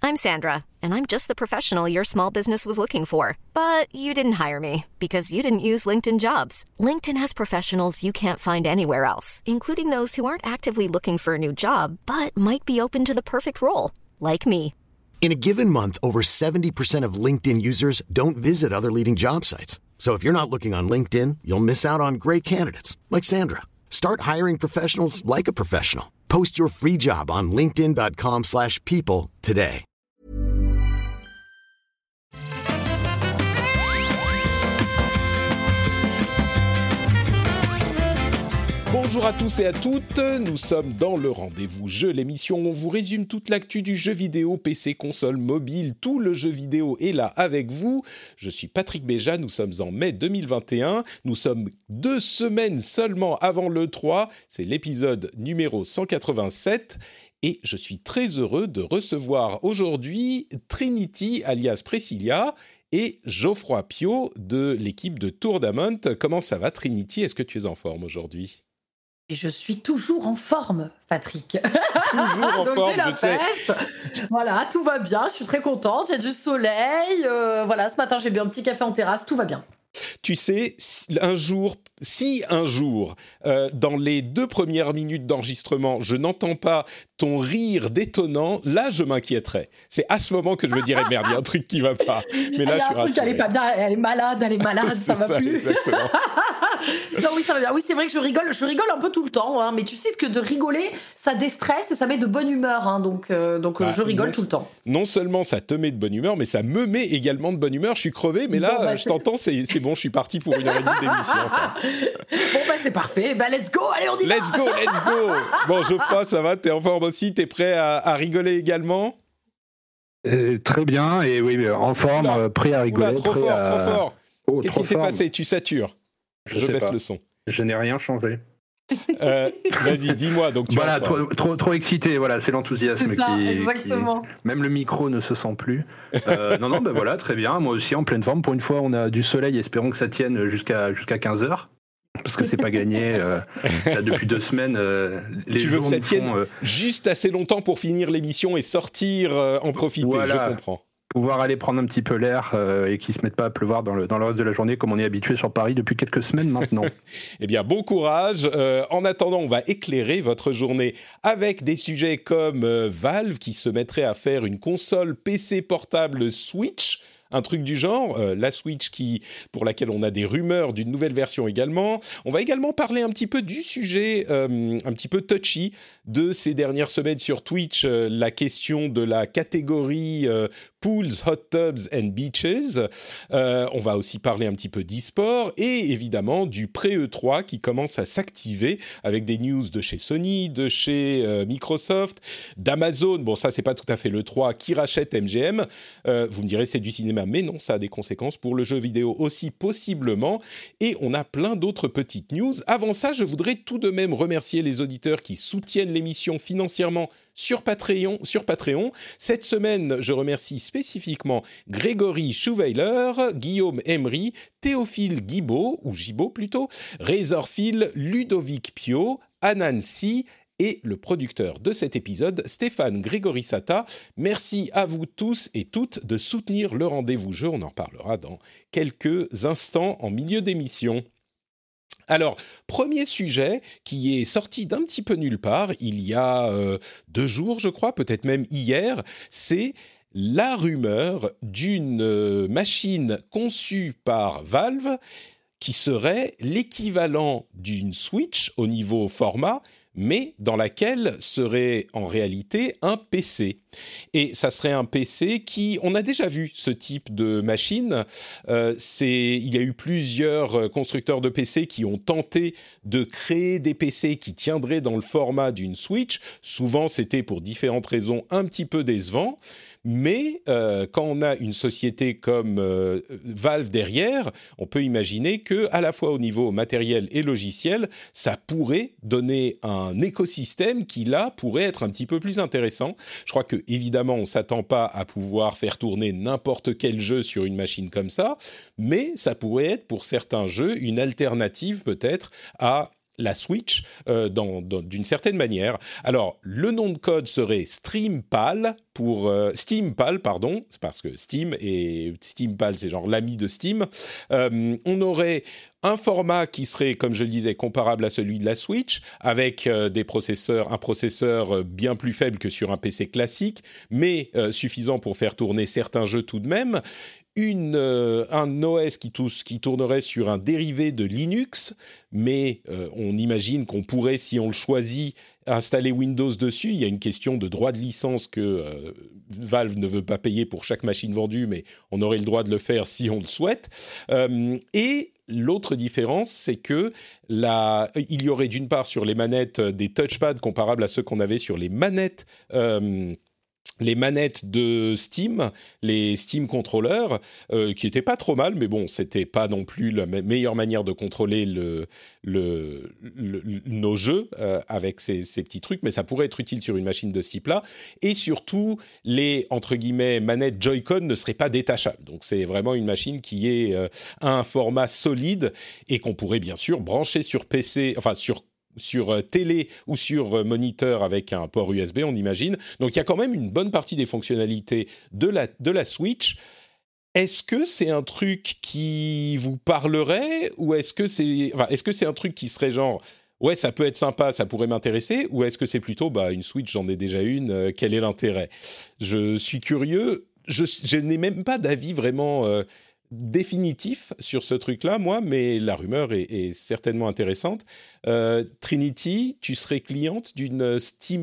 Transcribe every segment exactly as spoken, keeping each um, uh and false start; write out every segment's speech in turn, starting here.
I'm Sandra, and I'm just the professional your small business was looking for. But you didn't hire me because you didn't use LinkedIn Jobs. LinkedIn has professionals you can't find anywhere else, including those who aren't actively looking for a new job, but might be open to the perfect role, like me. In a given month, over seventy percent of LinkedIn users don't visit other leading job sites. So if you're not looking on LinkedIn, you'll miss out on great candidates like Sandra. Start hiring professionals like a professional. Post your free job on linkedin.com slash people today. Bonjour à tous et à toutes, nous sommes dans le Rendez-vous Jeu, l'émission où on vous résume toute l'actu du jeu vidéo, P C, console, mobile, tout le jeu vidéo est là avec vous. Je suis Patrick Béja, nous sommes en mai deux mille vingt et un, nous sommes deux semaines seulement avant l'E trois, c'est l'épisode numéro cent quatre-vingt-sept. Et je suis très heureux de recevoir aujourd'hui Trinity, alias Priscilla, et Geoffroy Piot de l'équipe de Tourdamont. Comment ça va, Trinity ? Est-ce que tu es en forme aujourd'hui ? Et je suis toujours en forme, Patrick. Toujours en Donc forme, j'ai la je sais. pêche. Voilà, tout va bien. Je suis très contente. Il y a du soleil. Euh, voilà, ce matin, j'ai bu un petit café en terrasse. Tout va bien. Tu sais, un jour, si un jour, euh, dans les deux premières minutes d'enregistrement, je n'entends pas ton rire détonnant, là, je m'inquiéterais. C'est à ce moment que je me dirais, merde, il y a un truc qui va pas. Mais là, je suis rassuré. Elle est pas bien, elle est malade, elle est malade, ça va ça, plus. Exactement. Non, oui, ça va bien. Oui, c'est vrai que je rigole, je rigole un peu tout le temps, hein, mais tu sais que de rigoler, ça déstresse et ça met de bonne humeur, hein, donc, euh, donc bah, je rigole non, tout le temps. Non seulement ça te met de bonne humeur, mais ça me met également de bonne humeur. Je suis crevé, mais là, bon, bah, je t'entends, c'est, c'est bon, je suis parti pour une heure et demie d'émission. Enfin. Bon, bah c'est parfait. Bah, let's go, allez, on y va. Let's go, let's go. Bon, Geoffroy, ça va ? T'es en forme aussi ? T'es prêt à, à rigoler également ? Euh, très bien, et oui, en forme, Oula, euh, prêt à rigoler. Oula, trop prêt fort, à... trop fort. Oh, Qu'est-ce trop qui s'est fort. passé ? Tu satures. Je, Je baisse pas. le son. Je n'ai rien changé. Euh, vas-y, dis-moi. Donc tu voilà, trop, trop, trop excité. Voilà, c'est l'enthousiasme C'est ça, qui, exactement. qui- Même le micro ne se sent plus. Euh, non, non, ben voilà, très bien. Moi aussi, en pleine forme. Pour une fois, on a du soleil. Espérons que ça tienne jusqu'à jusqu'à quinze heures. Parce que c'est pas gagné. Euh, là, depuis deux semaines, euh, les tu veux jours que ça nous tienne font, euh, juste assez longtemps pour finir l'émission et sortir, euh, en profiter. Voilà. Je comprends. pouvoir aller prendre un petit peu l'air euh, et qu'il se mette pas à pleuvoir dans le, dans le reste de la journée comme on est habitué sur Paris depuis quelques semaines maintenant. Eh bien, bon courage. Euh, en attendant, on va éclairer votre journée avec des sujets comme euh, Valve qui se mettrait à faire une console P C portable Switch. Un truc du genre, euh, la Switch qui, pour laquelle on a des rumeurs d'une nouvelle version également. On va également parler un petit peu du sujet euh, un petit peu touchy de ces dernières semaines sur Twitch, euh, la question de la catégorie euh, Pools, Hot Tubs and Beaches. Euh, on va aussi parler un petit peu d'e-sport et évidemment du pré-E trois qui commence à s'activer avec des news de chez Sony, de chez euh, Microsoft, d'Amazon. Bon, ça, c'est pas tout à fait l'E trois qui rachète M G M. Euh, vous me direz, c'est du cinéma, mais non, ça a des conséquences pour le jeu vidéo aussi, possiblement. Et on a plein d'autres petites news. Avant ça, je voudrais tout de même remercier les auditeurs qui soutiennent l'émission financièrement sur Patreon. Sur Patreon. Cette semaine, je remercie spécifiquement Grégory Schouweiler, Guillaume Emery, Théophile Guibaud, ou Gibaud plutôt, Razorphil, Ludovic Pio, Anansi et le producteur de cet épisode, Stéphane Grégorissata. Merci à vous tous et toutes de soutenir le Rendez-vous Jeu. On en parlera dans quelques instants en milieu d'émission. Alors, premier sujet qui est sorti d'un petit peu nulle part, il y a euh, deux jours, je crois, peut-être même hier, c'est la rumeur d'une euh, machine conçue par Valve qui serait l'équivalent d'une Switch au niveau format, mais dans laquelle serait en réalité un P C. Et ça serait un P C qui... On a déjà vu ce type de machine. Euh, c'est, il y a eu plusieurs constructeurs de P C qui ont tenté de créer des P C qui tiendraient dans le format d'une Switch. Souvent, c'était pour différentes raisons un petit peu décevant. Mais euh, quand on a une société comme euh, Valve derrière, on peut imaginer que, à la fois au niveau matériel et logiciel, ça pourrait donner un écosystème qui, là, pourrait être un petit peu plus intéressant. Je crois que, évidemment, on ne s'attend pas à pouvoir faire tourner n'importe quel jeu sur une machine comme ça, mais ça pourrait être, pour certains jeux, une alternative peut-être à la Switch euh, dans, dans, d'une certaine manière. Alors, le nom de code serait SteamPal pour euh, SteamPal, pardon, c'est parce que Steam et SteamPal, c'est genre l'ami de Steam. Euh, on aurait un format qui serait, comme je le disais, comparable à celui de la Switch, avec euh, des processeurs, un processeur bien plus faible que sur un P C classique, mais euh, suffisant pour faire tourner certains jeux tout de même. Une, euh, un O S qui, tous, qui tournerait sur un dérivé de Linux, mais euh, on imagine qu'on pourrait, si on le choisit, installer Windows dessus. Il y a une question de droit de licence que euh, Valve ne veut pas payer pour chaque machine vendue, mais on aurait le droit de le faire si on le souhaite. Euh, et l'autre différence, c'est que la, il y aurait d'une part sur les manettes des touchpads comparables à ceux qu'on avait sur les manettes euh, les manettes de Steam, les Steam controllers, euh, qui étaient pas trop mal, mais bon, c'était pas non plus la me- meilleure manière de contrôler le, le, le, le, nos jeux euh, avec ces, ces petits trucs, mais ça pourrait être utile sur une machine de ce type-là. Et surtout, les, entre guillemets, manettes Joy-Con ne seraient pas détachables. Donc, c'est vraiment une machine qui est euh, un format solide et qu'on pourrait bien sûr brancher sur P C, enfin sur sur euh, télé ou sur euh, moniteur avec un port U S B, on imagine. Donc, il y a quand même une bonne partie des fonctionnalités de la, de la Switch. Est-ce que c'est un truc qui vous parlerait ou est-ce que c'est, enfin, est-ce que c'est un truc qui serait genre « Ouais, ça peut être sympa, ça pourrait m'intéresser » ou est-ce que c'est plutôt « Bah, une Switch, j'en ai déjà une, euh, quel est l'intérêt ?» Je suis curieux. Je, je n'ai même pas d'avis vraiment... Euh, définitif sur ce truc-là, moi, mais la rumeur est, est certainement intéressante. Euh, Trinity, tu serais cliente d'une SteamPal ?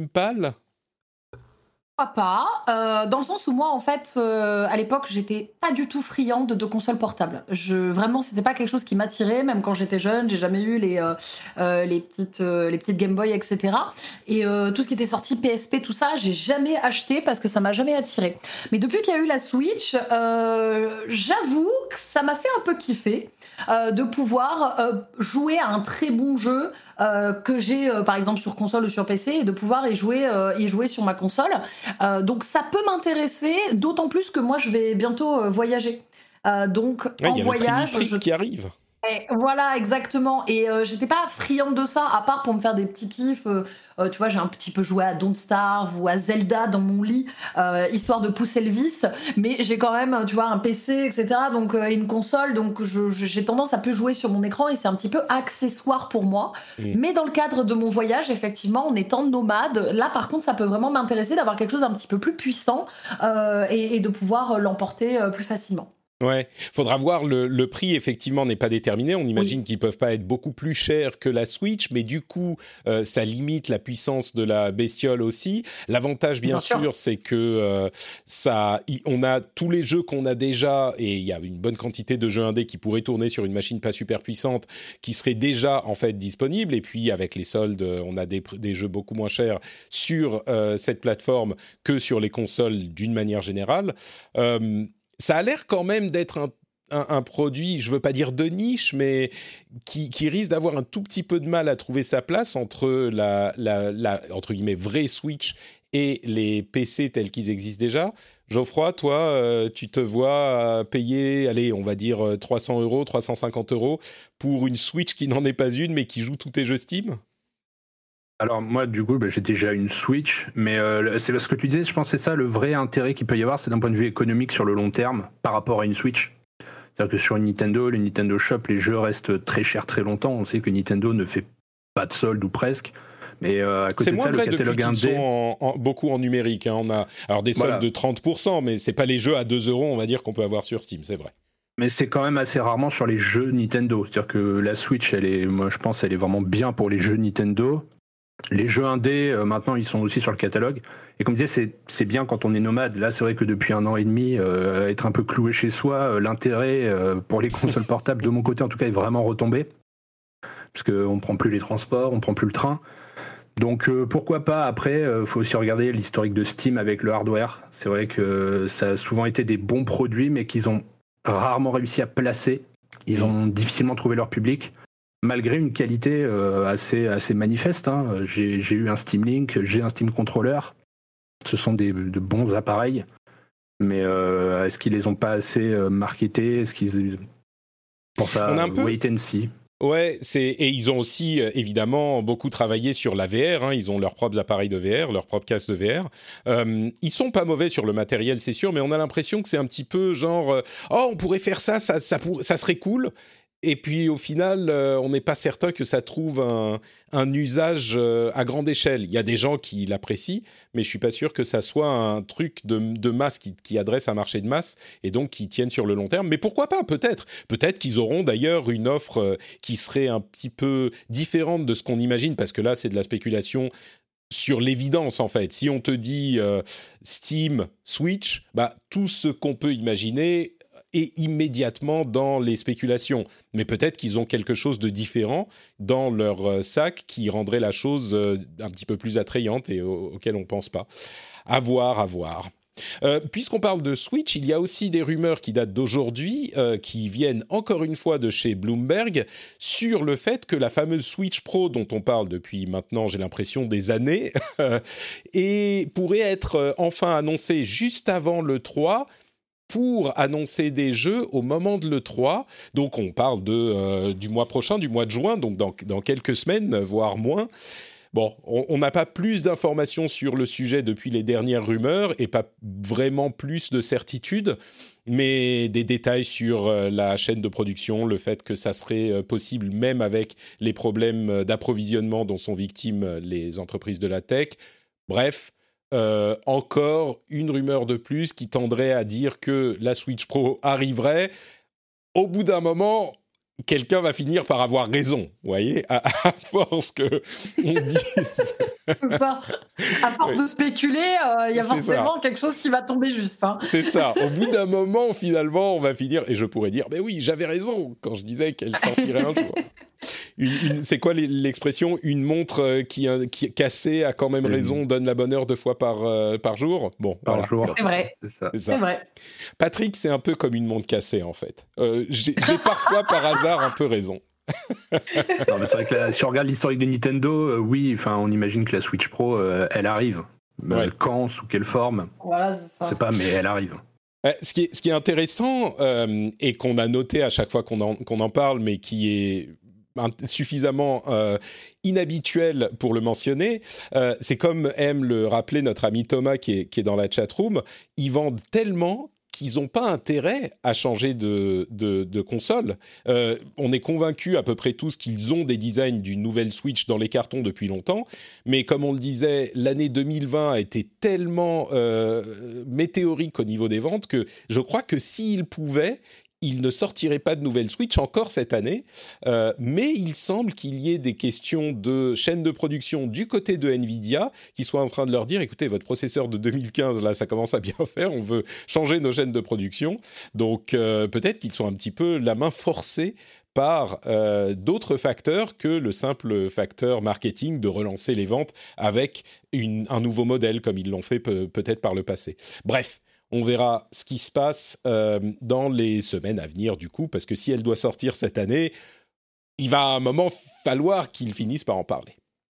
Pourquoi pas, euh, dans le sens où moi, en fait, euh, à l'époque, j'étais pas du tout friande de consoles portables. Je, vraiment, c'était pas quelque chose qui m'attirait, même quand j'étais jeune. J'ai jamais eu les, euh, euh, les, petites, euh, les petites Game Boy, et cetera. Et euh, tout ce qui était sorti, P S P, tout ça, j'ai jamais acheté parce que ça m'a jamais attiré. Mais depuis qu'il y a eu la Switch, euh, j'avoue que ça m'a fait un peu kiffer euh, de pouvoir euh, jouer à un très bon jeu euh, que j'ai, euh, par exemple, sur console ou sur P C, et de pouvoir y jouer, euh, y jouer sur ma console. Euh, donc ça peut m'intéresser, d'autant plus que moi je vais bientôt euh, voyager. Euh, donc ouais, en y a voyage, le je... qui arrive. Et voilà, exactement. Et euh, j'étais pas friande de ça, à part pour me faire des petits kiffs. Euh, euh, tu vois, j'ai un petit peu joué à Don't Starve ou à Zelda dans mon lit, euh, histoire de pousser le vice. Mais j'ai quand même, tu vois, un P C, et cetera. Donc euh, une console, donc je, je, j'ai tendance à peu jouer sur mon écran et c'est un petit peu accessoire pour moi. Mmh. Mais dans le cadre de mon voyage, effectivement, en étant nomade, là par contre, ça peut vraiment m'intéresser d'avoir quelque chose d'un petit peu plus puissant euh, et, et de pouvoir l'emporter euh, plus facilement. Ouais, faudra voir, le, le prix effectivement n'est pas déterminé, on imagine oui. qu'ils peuvent pas être beaucoup plus chers que la Switch, mais du coup euh, ça limite la puissance de la bestiole aussi. L'avantage bien, bien sûr, sûr c'est que euh, ça, y, on a tous les jeux qu'on a déjà, et il y a une bonne quantité de jeux indés qui pourraient tourner sur une machine pas super puissante, qui seraient déjà en fait disponibles, et puis avec les soldes, on a des, des jeux beaucoup moins chers sur euh, cette plateforme que sur les consoles d'une manière générale. Euh, Ça a l'air quand même d'être un, un, un produit, je ne veux pas dire de niche, mais qui, qui risque d'avoir un tout petit peu de mal à trouver sa place entre la, la, la entre guillemets, vraie Switch et les P C tels qu'ils existent déjà. Geoffroy, toi, euh, tu te vois payer, allez, on va dire trois cents euros, trois cent cinquante euros pour une Switch qui n'en est pas une, mais qui joue tous tes jeux Steam ? Alors moi du coup bah, j'ai déjà une Switch, mais euh, c'est ce que tu disais, je pense que c'est ça le vrai intérêt qu'il peut y avoir, c'est d'un point de vue économique sur le long terme par rapport à une Switch. C'est-à-dire que sur une Nintendo, le Nintendo Shop, les jeux restent très chers très longtemps. On sait que Nintendo ne fait pas de solde ou presque, mais euh, à côté c'est de ça, le catalogue indé... C'est moins vrai depuis qu'ils sont en, en, beaucoup en numérique. Hein. On a alors des soldes voilà. de trente pour cent, mais c'est pas les jeux à deux euros, on va dire, qu'on peut avoir sur Steam, c'est vrai. Mais c'est quand même assez rarement sur les jeux Nintendo. C'est-à-dire que la Switch, elle est, moi je pense, elle est vraiment bien pour les jeux Nintendo. Les jeux indés, euh, maintenant, ils sont aussi sur le catalogue. Et comme je disais, c'est, c'est bien quand on est nomade. Là, c'est vrai que depuis un an et demi, euh, être un peu cloué chez soi, euh, l'intérêt euh, pour les consoles portables, de mon côté en tout cas, est vraiment retombé. Parce qu'on ne prend plus les transports, on ne prend plus le train. Donc euh, pourquoi pas, après, il euh, faut aussi regarder l'historique de Steam avec le hardware. C'est vrai que ça a souvent été des bons produits, mais qu'ils ont rarement réussi à placer. Ils ont difficilement trouvé leur public. Malgré une qualité euh, assez, assez manifeste, hein. j'ai, j'ai eu un Steam Link, j'ai un Steam Controller. Ce sont des, de bons appareils, mais euh, est-ce qu'ils les ont pas assez euh, marketés ? Est-ce qu'ils... Pour ça, on a un peu... wait and see. Ouais, c'est et ils ont aussi euh, évidemment beaucoup travaillé sur la V R. Hein, ils ont leurs propres appareils de V R, leurs propres casques de V R. Euh, ils sont pas mauvais sur le matériel, c'est sûr, mais on a l'impression que c'est un petit peu genre euh, oh, on pourrait faire ça, ça, ça, pour, ça serait cool. Et puis au final, euh, on n'est pas certain que ça trouve un, un usage euh, à grande échelle. Il y a des gens qui l'apprécient, mais je suis pas sûr que ça soit un truc de, de masse qui, qui adresse un marché de masse et donc qui tienne sur le long terme. Mais pourquoi pas, peut-être. Peut-être qu'ils auront d'ailleurs une offre euh, qui serait un petit peu différente de ce qu'on imagine, parce que là, c'est de la spéculation sur l'évidence, en fait. Si on te dit euh, Steam, Switch, bah, tout ce qu'on peut imaginer et immédiatement dans les spéculations. Mais peut-être qu'ils ont quelque chose de différent dans leur euh, sac qui rendrait la chose euh, un petit peu plus attrayante et au- auquel on ne pense pas. À voir, à voir. Euh, puisqu'on parle de Switch, il y a aussi des rumeurs qui datent d'aujourd'hui, euh, qui viennent encore une fois de chez Bloomberg, sur le fait que la fameuse Switch Pro, dont on parle depuis maintenant, j'ai l'impression, des années, et pourrait être euh, enfin annoncée juste avant l'E trois, pour annoncer des jeux au moment de l'E trois. Donc on parle de, euh, du mois prochain, du mois de juin, donc dans, dans quelques semaines, voire moins. Bon, on n'a pas plus d'informations sur le sujet depuis les dernières rumeurs et pas vraiment plus de certitude, mais des détails sur euh, la chaîne de production, le fait que ça serait euh, possible même avec les problèmes d'approvisionnement dont sont victimes euh, les entreprises de la tech. Bref, euh, encore une rumeur de plus qui tendrait à dire que la Switch Pro arriverait. Au bout d'un moment, quelqu'un va finir par avoir raison, vous voyez, à, à force que on dise. C'est ça. À force Oui. de spéculer, il euh, y a C'est forcément ça. quelque chose qui va tomber juste. Hein. C'est ça. Au bout d'un moment, finalement, on va finir, et je pourrais dire, mais oui, j'avais raison quand je disais qu'elle sortirait un jour. Une, une, c'est quoi l'expression ? Une montre qui, qui cassée a quand même Mmh. raison, donne la bonne heure deux fois par, euh, par jour. Bon, Par voilà. jour. C'est vrai. C'est ça. C'est ça. C'est vrai. Patrick, c'est un peu comme une montre cassée, en fait. Euh, j'ai, j'ai parfois, par hasard, un peu raison. Non, mais c'est vrai que là, si on regarde l'historique de Nintendo, euh, oui, enfin, on imagine que la Switch Pro, euh, elle arrive. Euh, Ouais. Quand, sous quelle forme, Voilà, c'est ça. je sais pas, mais elle arrive. Euh, ce, qui est, ce qui est intéressant euh, et qu'on a noté à chaque fois qu'on en, qu'on en parle, mais qui est suffisamment euh, inhabituel pour le mentionner, euh, c'est comme aime le rappeler notre ami Thomas qui est, qui est dans la chatroom, ils vendent tellement qu'ils n'ont pas intérêt à changer de, de, de console. Euh, on est convaincus à peu près tous qu'ils ont des designs d'une nouvelle Switch dans les cartons depuis longtemps, mais comme on le disait, l'année deux mille vingt a été tellement euh, météorique au niveau des ventes que je crois que s'ils pouvaient, il ne sortirait pas de nouvelle Switch encore cette année, euh, mais il semble qu'il y ait des questions de chaîne de production du côté de Nvidia qui soient en train de leur dire, écoutez, votre processeur de deux mille quinze, là, ça commence à bien faire, on veut changer nos chaînes de production. Donc, euh, peut-être qu'ils sont un petit peu la main forcée par euh, d'autres facteurs que le simple facteur marketing de relancer les ventes avec une, un nouveau modèle, comme ils l'ont fait pe- peut-être par le passé. Bref. On verra ce qui se passe euh, dans les semaines à venir, du coup, parce que si elle doit sortir cette année, il va à un moment falloir qu'ils finissent par en parler.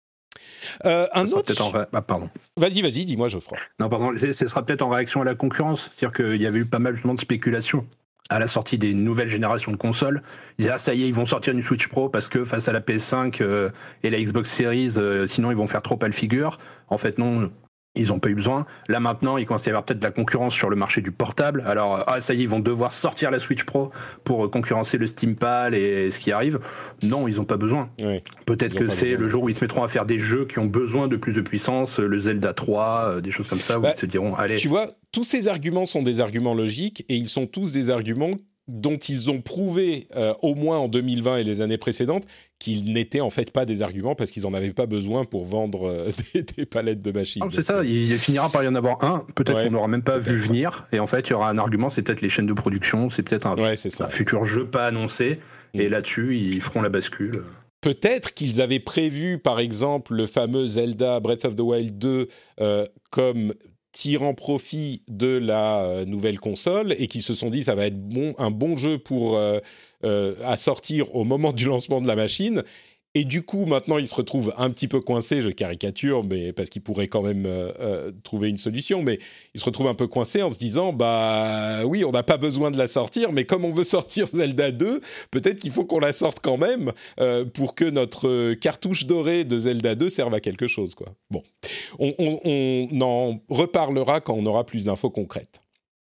Euh, un Ça sera autre... peut-être en ré- ah, pardon. Vas-y, vas-y, dis-moi, Geoffroy. Non, pardon, ce ce sera peut-être en réaction à la concurrence. C'est-à-dire qu'il y avait eu pas mal justement de spéculation à la sortie des nouvelles générations de consoles. Ils disaient, ah, ça y est, ils vont sortir une Switch Pro parce que face à la P S cinq euh, et la Xbox Series, euh, sinon ils vont faire trop pâle figure. En fait, non. Ils n'ont pas eu besoin. Là, maintenant, il commence à y avoir peut-être de la concurrence sur le marché du portable. Alors, ah, ça y est, ils vont devoir sortir la Switch Pro pour concurrencer le Steam Pal et ce qui arrive. Non, ils n'ont pas besoin. Oui. Peut-être Ils ont que pas c'est besoin. le jour où ils se mettront à faire des jeux qui ont besoin de plus de puissance, le Zelda trois, euh, des choses comme ça, où Bah, ils se diront, allez, Tu vois, tous ces arguments sont des arguments logiques et ils sont tous des arguments dont ils ont prouvé, euh, au moins en deux mille vingt et les années précédentes, qu'ils n'étaient en fait pas des arguments parce qu'ils n'en avaient pas besoin pour vendre euh, des, des palettes de machines. non, c'est ça, il finira par y en avoir un, peut-être Ouais, qu'on n'aura même pas vu venir, et en fait, il y aura un argument, c'est peut-être les chaînes de production, c'est peut-être un, Ouais, c'est ça. un futur jeu pas annoncé, Mm. et là-dessus, ils feront la bascule. Peut-être qu'ils avaient prévu, par exemple, le fameux Zelda Breath of the Wild deux euh, comme tirant profit de la euh, nouvelle console et qui se sont dit ça va être bon, un bon jeu pour, euh, euh, à sortir au moment du lancement de la machine. Et du coup, maintenant, il se retrouve un petit peu coincé, je caricature, mais parce qu'il pourrait quand même euh, euh, trouver une solution, mais il se retrouve un peu coincé en se disant, bah oui, on n'a pas besoin de la sortir, mais comme on veut sortir Zelda deux, peut-être qu'il faut qu'on la sorte quand même euh, pour que notre cartouche dorée de Zelda deux serve à quelque chose, quoi. Bon, on, on, on en reparlera quand on aura plus d'infos concrètes.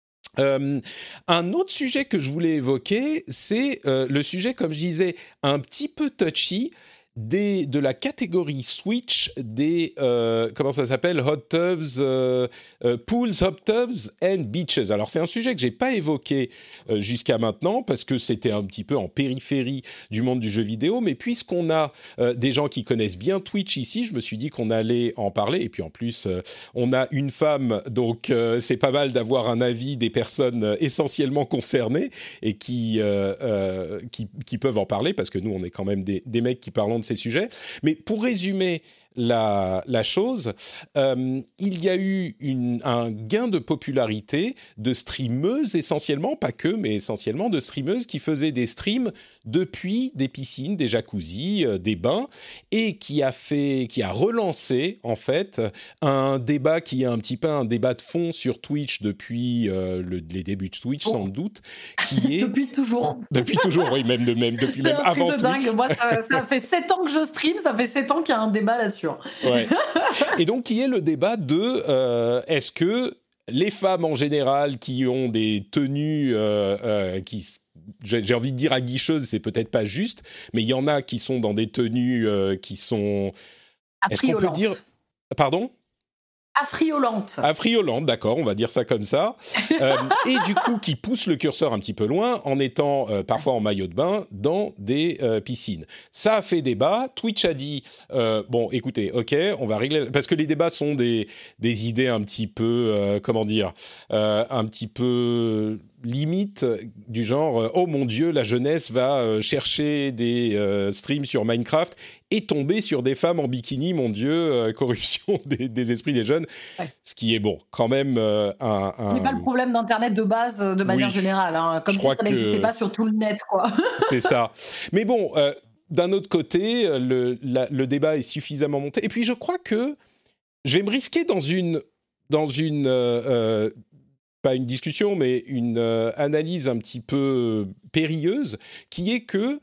Euh, un autre sujet que je voulais évoquer, c'est euh, le sujet, comme je disais, un petit peu touchy des, de la catégorie Switch des, euh, comment ça s'appelle, hot tubs, euh, euh, pools, hot tubs and beaches. Alors c'est un sujet que j'ai pas évoqué euh, jusqu'à maintenant parce que c'était un petit peu en périphérie du monde du jeu vidéo, mais puisqu'on a euh, des gens qui connaissent bien Twitch ici, je me suis dit qu'on allait en parler. Et puis en plus, euh, on a une femme, donc euh, c'est pas mal d'avoir un avis des personnes euh, essentiellement concernées et qui, euh, euh, qui, qui peuvent en parler parce que nous, on est quand même des, des mecs qui parlons de ces sujets. Mais pour résumer la, la chose, euh, il y a eu une, un gain de popularité de streameuses essentiellement, pas que, mais essentiellement de streameuses qui faisaient des streams depuis des piscines, des jacuzzis, euh, des bains, et qui a fait, qui a relancé en fait un débat qui est un petit peu un débat de fond sur Twitch depuis euh, le, les débuts de Twitch oh. sans doute, qui est depuis toujours. Depuis toujours, oui, même de même depuis c'est même un avant truc de Twitch. Dingue. Moi, ça, ça fait sept ans que je stream, ça fait sept ans qu'il y a un débat là-dessus. Ouais. Et donc, qui est le débat de euh, est-ce que les femmes en général qui ont des tenues euh, euh, qui, j'ai, j'ai envie de dire aguicheuses, c'est peut-être pas juste, mais il y en a qui sont dans des tenues euh, qui sont. Est-ce qu'on peut dire. Pardon ? Affriolante. Affriolante, d'accord, on va dire ça comme ça. Euh, et du coup, qui pousse le curseur un petit peu loin en étant euh, parfois en maillot de bain dans des euh, piscines. Ça a fait débat. Twitch a dit, euh, bon, écoutez, ok, on va régler... Parce que les débats sont des, des idées un petit peu, euh, comment dire, euh, un petit peu... limite du genre euh, oh mon Dieu, la jeunesse va euh, chercher des euh, streams sur Minecraft et tomber sur des femmes en bikini, mon Dieu, euh, corruption des, des esprits des jeunes, ouais. Ce qui est bon, quand même euh, un... un... C'est pas le problème d'Internet de base de manière oui. générale, hein, comme Je si ça n'existait que... pas sur tout le net, quoi. C'est ça. Mais bon, euh, d'un autre côté, le, la, le débat est suffisamment monté. Et puis je crois que je vais me risquer dans une... Dans une euh, euh, pas une discussion, mais une euh, analyse un petit peu périlleuse, qui est que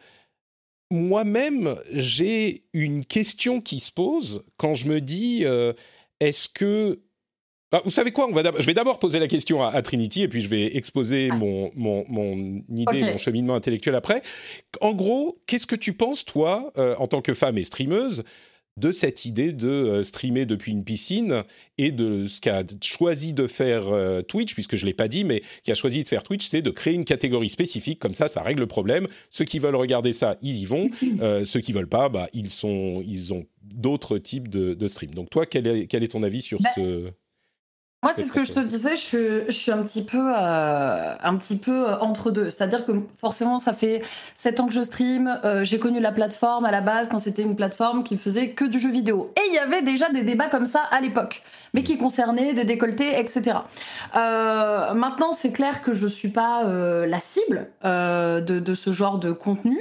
moi-même, j'ai une question qui se pose quand je me dis, euh, est-ce que... Ah, vous savez quoi, on va je vais d'abord poser la question à, à Trinity, et puis je vais exposer ah. mon, mon, mon idée, okay. mon cheminement intellectuel après. En gros, qu'est-ce que tu penses, toi, euh, en tant que femme et streameuse, de cette idée de euh, streamer depuis une piscine et de ce qu'a choisi de faire euh, Twitch, puisque je ne l'ai pas dit, mais qui a choisi de faire Twitch, c'est de créer une catégorie spécifique, comme ça, ça règle le problème. Ceux qui veulent regarder ça, ils y vont. Euh, ceux qui ne veulent pas, bah, ils, sont, ils ont d'autres types de, de streams. Donc toi, quel est, quel est ton avis sur bah, ce... Moi, c'est ce que je te disais, je, je suis un petit peu, euh, un petit peu entre deux. C'est-à-dire que forcément, ça fait sept ans que je stream. Euh, j'ai connu la plateforme à la base quand c'était une plateforme qui faisait que du jeu vidéo. Et il y avait déjà des débats comme ça à l'époque, mais qui concernaient des décolletés, et cetera. Euh, maintenant, c'est clair que je suis pas euh, la cible euh, de, de ce genre de contenu.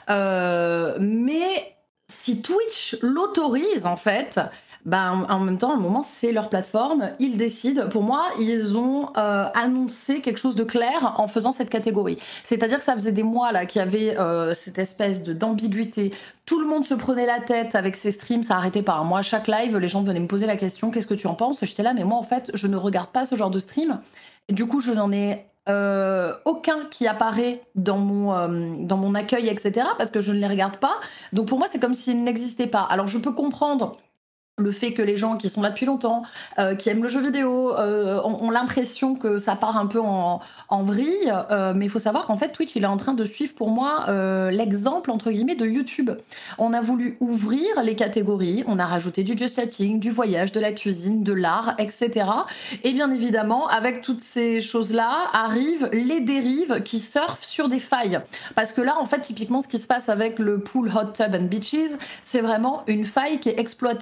Euh, mais si Twitch l'autorise, en fait... Ben, en même temps, à un moment, c'est leur plateforme, ils décident. Pour moi, ils ont euh, annoncé quelque chose de clair en faisant cette catégorie. C'est-à-dire que ça faisait des mois là qu'il y avait euh, cette espèce de, d'ambiguïté. Tout le monde se prenait la tête avec ces streams, ça arrêtait pas. Moi, à chaque live, les gens venaient me poser la question, qu'est-ce que tu en penses ? J'étais là, mais moi, en fait, je ne regarde pas ce genre de stream. Et du coup, je n'en ai Euh, aucun qui apparaît dans mon, euh, dans mon accueil, et cetera, parce que je ne les regarde pas. Donc pour moi, c'est comme s'ils n'existaient pas. Alors je peux comprendre le fait que les gens qui sont là depuis longtemps, euh, qui aiment le jeu vidéo, euh, ont, ont l'impression que ça part un peu en, en vrille, euh, mais il faut savoir qu'en fait Twitch il est en train de suivre pour moi euh, l'exemple entre guillemets de YouTube. On a voulu ouvrir les catégories, on a rajouté du just chatting, du voyage, de la cuisine, de l'art, et cetera. Et bien évidemment, avec toutes ces choses-là, arrivent les dérives qui surfent sur des failles. Parce que là, en fait, typiquement, ce qui se passe avec le pool Hot Tub and Beaches, c'est vraiment une faille qui est exploitée.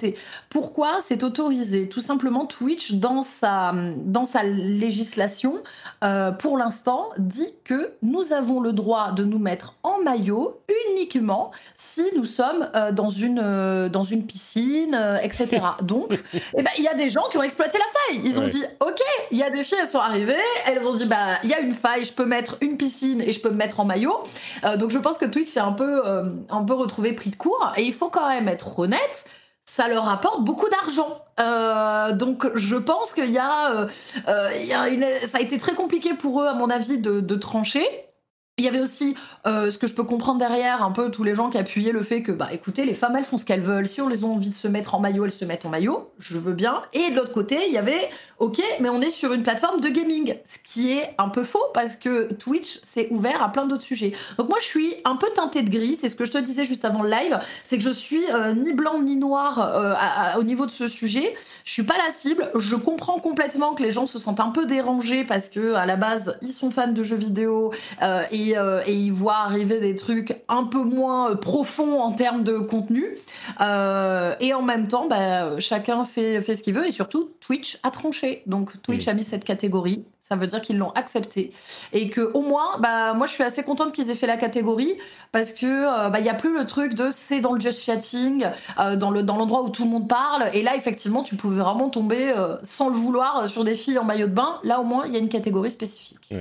Pourquoi c'est autorisé? Tout simplement, Twitch, dans sa, dans sa législation, euh, pour l'instant, dit que nous avons le droit de nous mettre en maillot uniquement si nous sommes euh, dans, une, euh, dans une piscine, euh, et cetera. Donc, eh ben, il y a des gens qui ont exploité la faille. Ils ont Ouais. dit, OK, il y a des filles, elles sont arrivées, elles ont dit, bah, il y a une faille, je peux mettre une piscine et je peux me mettre en maillot. Euh, donc, je pense que Twitch est un peu, euh, un peu retrouvé pris de court. Et il faut quand même être honnête, ça leur rapporte beaucoup d'argent. Euh, donc, je pense qu'il y a, euh, euh, il y a une... ça a été très compliqué pour eux, à mon avis, de, de trancher. Il y avait aussi euh, ce que je peux comprendre derrière, un peu tous les gens qui appuyaient le fait que, bah écoutez, les femmes, elles font ce qu'elles veulent. Si on les a envie de se mettre en maillot, elles se mettent en maillot. Je veux bien. Et de l'autre côté, il y avait, ok, mais on est sur une plateforme de gaming. Ce qui est un peu faux parce que Twitch s'est ouvert à plein d'autres sujets. Donc moi, je suis un peu teintée de gris. C'est ce que je te disais juste avant le live. C'est que je suis euh, ni blanc ni noir euh, à, à, au niveau de ce sujet. Je suis pas la cible. Je comprends complètement que les gens se sentent un peu dérangés parce que à la base, ils sont fans de jeux vidéo euh, et Et, euh, et ils voient arriver des trucs un peu moins euh, profonds en termes de contenu. Euh, et en même temps, bah, chacun fait, fait ce qu'il veut. Et surtout, Twitch a tranché. Donc, Twitch mmh. a mis cette catégorie. Ça veut dire qu'ils l'ont accepté. Et qu'au moins, bah, moi, je suis assez contente qu'ils aient fait la catégorie parce qu'il euh, bah, n'y a plus le truc de c'est dans le just chatting, euh, dans, le, dans l'endroit où tout le monde parle. Et là, effectivement, tu pouvais vraiment tomber euh, sans le vouloir sur des filles en maillot de bain. Là, au moins, il y a une catégorie spécifique. Oui.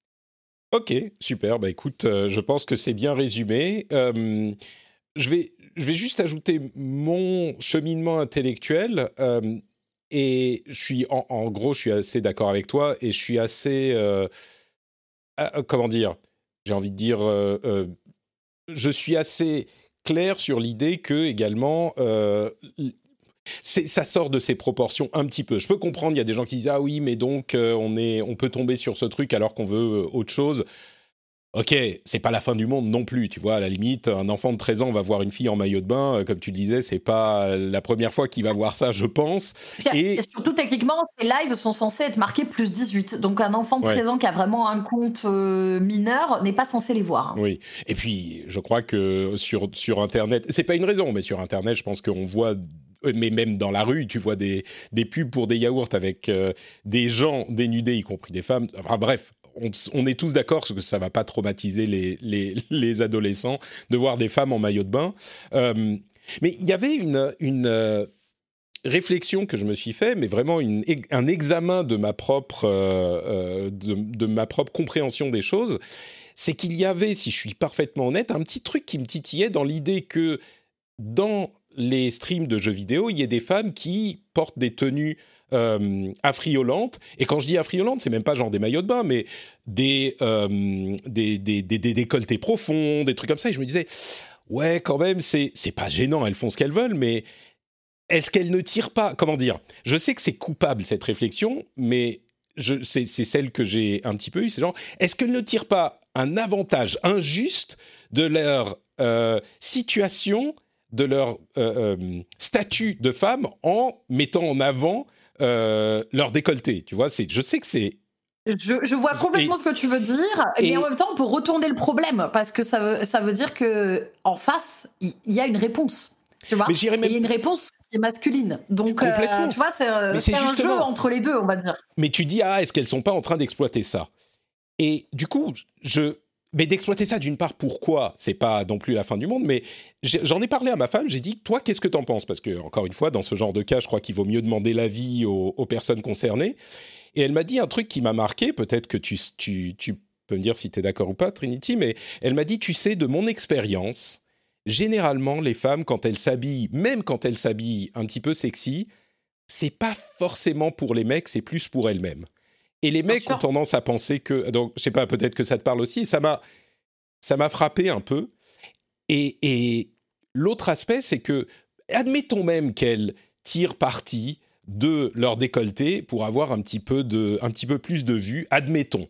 Ok, super. Bah écoute, euh, je pense que c'est bien résumé. Euh, je vais, je vais juste ajouter mon cheminement intellectuel. Euh, et je suis, en, en gros, je suis assez d'accord avec toi et je suis assez, euh, euh, comment dire, j'ai envie de dire, euh, euh, je suis assez clair sur l'idée que également. Euh, C'est, ça sort de ses proportions un petit peu. Je peux comprendre, il y a des gens qui disent « Ah oui, mais donc euh, on, est, on peut tomber sur ce truc alors qu'on veut euh, autre chose. » Ok, c'est pas la fin du monde non plus, tu vois. À la limite, un enfant de treize ans va voir une fille en maillot de bain. Euh, comme tu disais, c'est pas la première fois qu'il va voir ça, je pense. Puis, et... et surtout, techniquement, ces lives sont censés être marqués plus dix-huit. Donc, un enfant de treize ouais. ans qui a vraiment un compte euh, mineur n'est pas censé les voir. Hein. Oui. Et puis, je crois que sur, sur Internet, c'est pas une raison, mais sur Internet, je pense qu'on voit... Mais même dans la rue, tu vois des, des pubs pour des yaourts avec euh, des gens dénudés, y compris des femmes. Enfin bref, on, on est tous d'accord que ça ne va pas traumatiser les, les, les adolescents de voir des femmes en maillot de bain. Euh, mais il y avait une, une euh, réflexion que je me suis fait, mais vraiment une, un examen de ma propre, euh, de, de ma propre compréhension des choses. C'est qu'il y avait, si je suis parfaitement honnête, un petit truc qui me titillait dans l'idée que dans les streams de jeux vidéo, il y a des femmes qui portent des tenues euh, affriolantes. Et quand je dis affriolantes, c'est même pas genre des maillots de bain, mais des, euh, des, des, des, des décolletés profonds, des trucs comme ça. Et je me disais, ouais, quand même, c'est, c'est pas gênant, elles font ce qu'elles veulent, mais est-ce qu'elles ne tirent pas... Comment dire ? Je sais que c'est coupable, cette réflexion, mais je, c'est, c'est celle que j'ai un petit peu eue. C'est genre, est-ce qu'elles ne tirent pas un avantage injuste de leur euh, situation de leur euh, euh, statut de femme en mettant en avant euh, leur décolleté, tu vois, c'est, je sais que c'est... Je, je vois complètement et, ce que tu veux dire, et, mais en même temps, on peut retourner le problème, parce que ça veut, ça veut dire qu'en face, il y, y a une réponse, tu vois, et même... il y a une réponse qui est masculine, donc euh, tu vois, c'est, c'est, c'est un justement... jeu entre les deux, on va dire. Mais tu dis, ah, est-ce qu'elles sont pas en train d'exploiter ça ? Et du coup, je... Mais d'exploiter ça, d'une part, pourquoi ? C'est pas non plus la fin du monde, mais j'en ai parlé à ma femme, j'ai dit, toi, qu'est-ce que t'en penses ? Parce que, encore une fois, dans ce genre de cas, je crois qu'il vaut mieux demander l'avis aux, aux personnes concernées. Et elle m'a dit un truc qui m'a marqué, peut-être que tu, tu, tu peux me dire si t'es d'accord ou pas, Trinity, mais elle m'a dit, tu sais, de mon expérience, généralement, les femmes, quand elles s'habillent, même quand elles s'habillent un petit peu sexy, c'est pas forcément pour les mecs, c'est plus pour elles-mêmes. Et les mecs ont tendance à penser que... Donc, je sais pas, peut-être que ça te parle aussi. Ça m'a, ça m'a frappé un peu. Et, et l'autre aspect, c'est que, admettons même qu'elles tirent parti de leur décolleté pour avoir un petit peu, de, un petit peu plus de vues, admettons.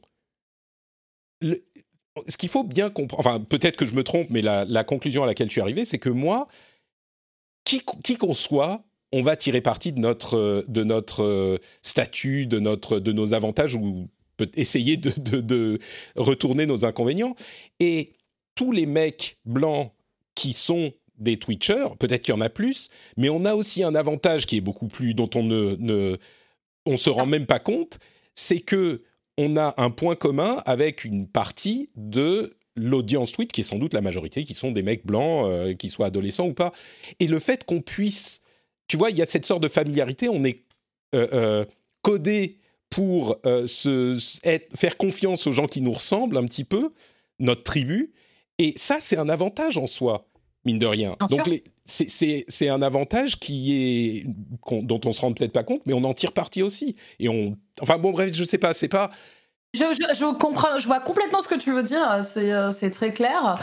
Le, ce qu'il faut bien comprendre... Enfin, peut-être que je me trompe, mais la, la conclusion à laquelle je suis arrivé, c'est que moi, qui, qui qu'on soit... on va tirer parti de notre, de notre statut, de, notre, de nos avantages, ou peut essayer de, de, de retourner nos inconvénients. Et tous les mecs blancs qui sont des Twitchers, peut-être qu'il y en a plus, mais on a aussi un avantage qui est beaucoup plus, dont on ne, ne on se rend même pas compte, c'est que on a un point commun avec une partie de l'audience Twitch, qui est sans doute la majorité, qui sont des mecs blancs, euh, qu'ils soient adolescents ou pas. Et le fait qu'on puisse... Tu vois, il y a cette sorte de familiarité, on est euh, euh, codé pour euh, se, être, faire confiance aux gens qui nous ressemblent un petit peu, notre tribu, et ça, c'est un avantage en soi, mine de rien. Bien Donc, sûr. les, c'est, c'est, c'est un avantage qui est, dont on se rend peut-être pas compte, mais on en tire parti aussi. Et on... Enfin bon, bref, je sais pas, c'est pas... Je, je, je comprends, je vois complètement ce que tu veux dire, c'est, c'est très clair.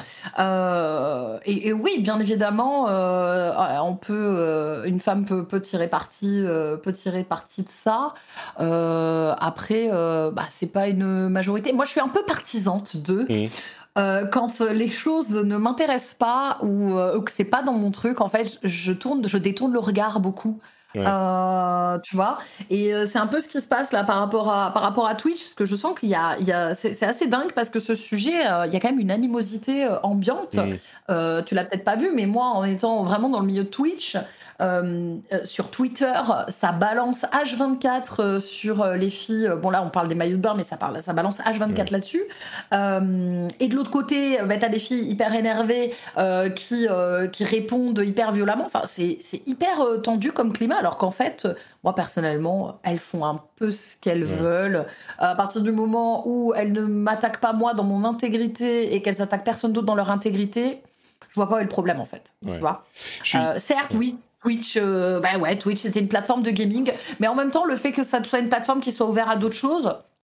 Euh, et, et oui, bien évidemment, euh, on peut, euh, une femme peut, peut tirer parti, euh, peut tirer parti de ça. Euh, après, euh, bah, c'est pas une majorité. Moi, je suis un peu partisante de. Mmh. Euh, quand les choses ne m'intéressent pas ou, euh, ou que c'est pas dans mon truc, en fait, je tourne, je détourne le regard beaucoup. Ouais. Euh, tu vois, et euh, c'est un peu ce qui se passe là par rapport à par rapport à Twitch, parce que je sens qu'il y a, il y a c'est, c'est assez dingue parce que ce sujet, euh, il y a quand même une animosité euh, ambiante. Mmh. Euh, tu l'as peut-être pas vu, mais moi, en étant vraiment dans le milieu de Twitch, euh, euh, sur Twitter, ça balance H vingt-quatre euh, sur euh, les filles. Bon là, on parle des maillots de bain, mais ça parle, ça balance H vingt-quatre Ouais. là-dessus. Euh, et de l'autre côté, bah, t'as des filles hyper énervées euh, qui euh, qui répondent hyper violemment. Enfin, c'est c'est hyper euh, tendu comme climat. Alors qu'en fait, moi personnellement, elles font un peu ce qu'elles Ouais. veulent. À partir du moment où elles ne m'attaquent pas moi dans mon intégrité et qu'elles attaquent personne d'autre dans leur intégrité, je vois pas où est le problème en fait. Ouais. Tu vois. Je suis... Euh, certes, oui. Twitch, euh, bah ouais, Twitch c'était une plateforme de gaming, mais en même temps, le fait que ça soit une plateforme qui soit ouverte à d'autres choses,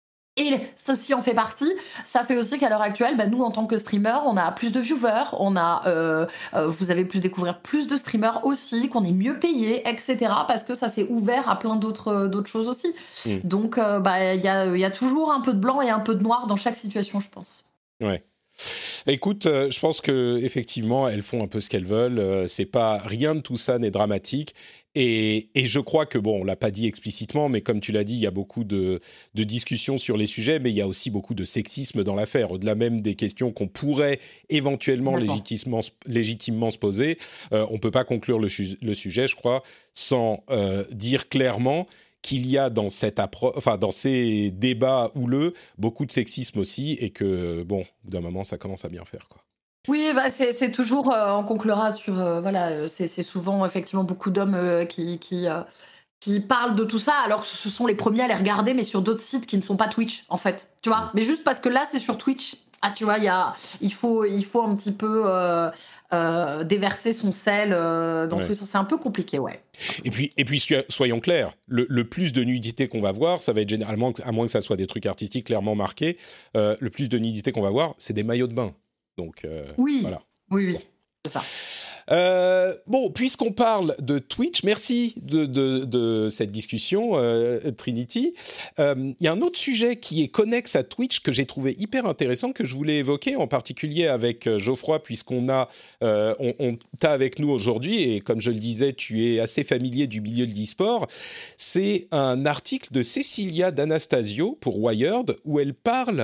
et ceci en fait partie, ça fait aussi qu'à l'heure actuelle, bah, nous en tant que streamers, on a plus de viewers, on a, euh, euh, vous avez pu découvrir plus de streamers aussi, qu'on est mieux payé, et cetera. Parce que ça s'est ouvert à plein d'autres, d'autres choses aussi. Mm. Donc il euh, bah, y, a, y a toujours un peu de blanc et un peu de noir dans chaque situation, je pense. Ouais. Écoute, euh, je pense que effectivement, elles font un peu ce qu'elles veulent. Euh, c'est pas rien de tout ça n'est dramatique. Et, et je crois que bon, on l'a pas dit explicitement, mais comme tu l'as dit, il y a beaucoup de, de discussions sur les sujets, mais il y a aussi beaucoup de sexisme dans l'affaire. Au-delà même des questions qu'on pourrait éventuellement légitimement, légitimement se poser, euh, on peut pas conclure le, le sujet, je crois, sans euh, dire clairement qu'il y a dans, cette appro- enfin, dans ces débats houleux beaucoup de sexisme aussi, et que, bon, au bout d'un moment, ça commence à bien faire, quoi. Oui, bah c'est, c'est toujours, euh, on conclura sur, euh, voilà, c'est, c'est souvent effectivement beaucoup d'hommes euh, qui, qui, euh, qui parlent de tout ça, alors que ce sont les premiers à les regarder, mais sur d'autres sites qui ne sont pas Twitch, en fait, tu vois. Mmh. Mais juste parce que là, c'est sur Twitch, ah, tu vois, y a, il, faut, il faut un petit peu... Euh, Euh, déverser son sel euh, dans ouais. tout ça, c'est un peu compliqué, ouais. Et puis, et puis soyons clairs, le, le plus de nudité qu'on va voir, ça va être généralement, à moins que ça soit des trucs artistiques clairement marqués, euh, le plus de nudité qu'on va voir, c'est des maillots de bain. Donc, euh, oui, voilà. oui, oui, bon. C'est ça. Euh, bon, puisqu'on parle de Twitch, merci de, de, de cette discussion, euh, Trinity. Il euh, y a un autre sujet qui est connexe à Twitch que j'ai trouvé hyper intéressant, que je voulais évoquer, en particulier avec Geoffroy, puisqu'on a, euh, on, on t'a avec nous aujourd'hui, et comme je le disais, tu es assez familier du milieu de l'e-sport. C'est un article de Cecilia D'Anastasio pour Wired, où elle parle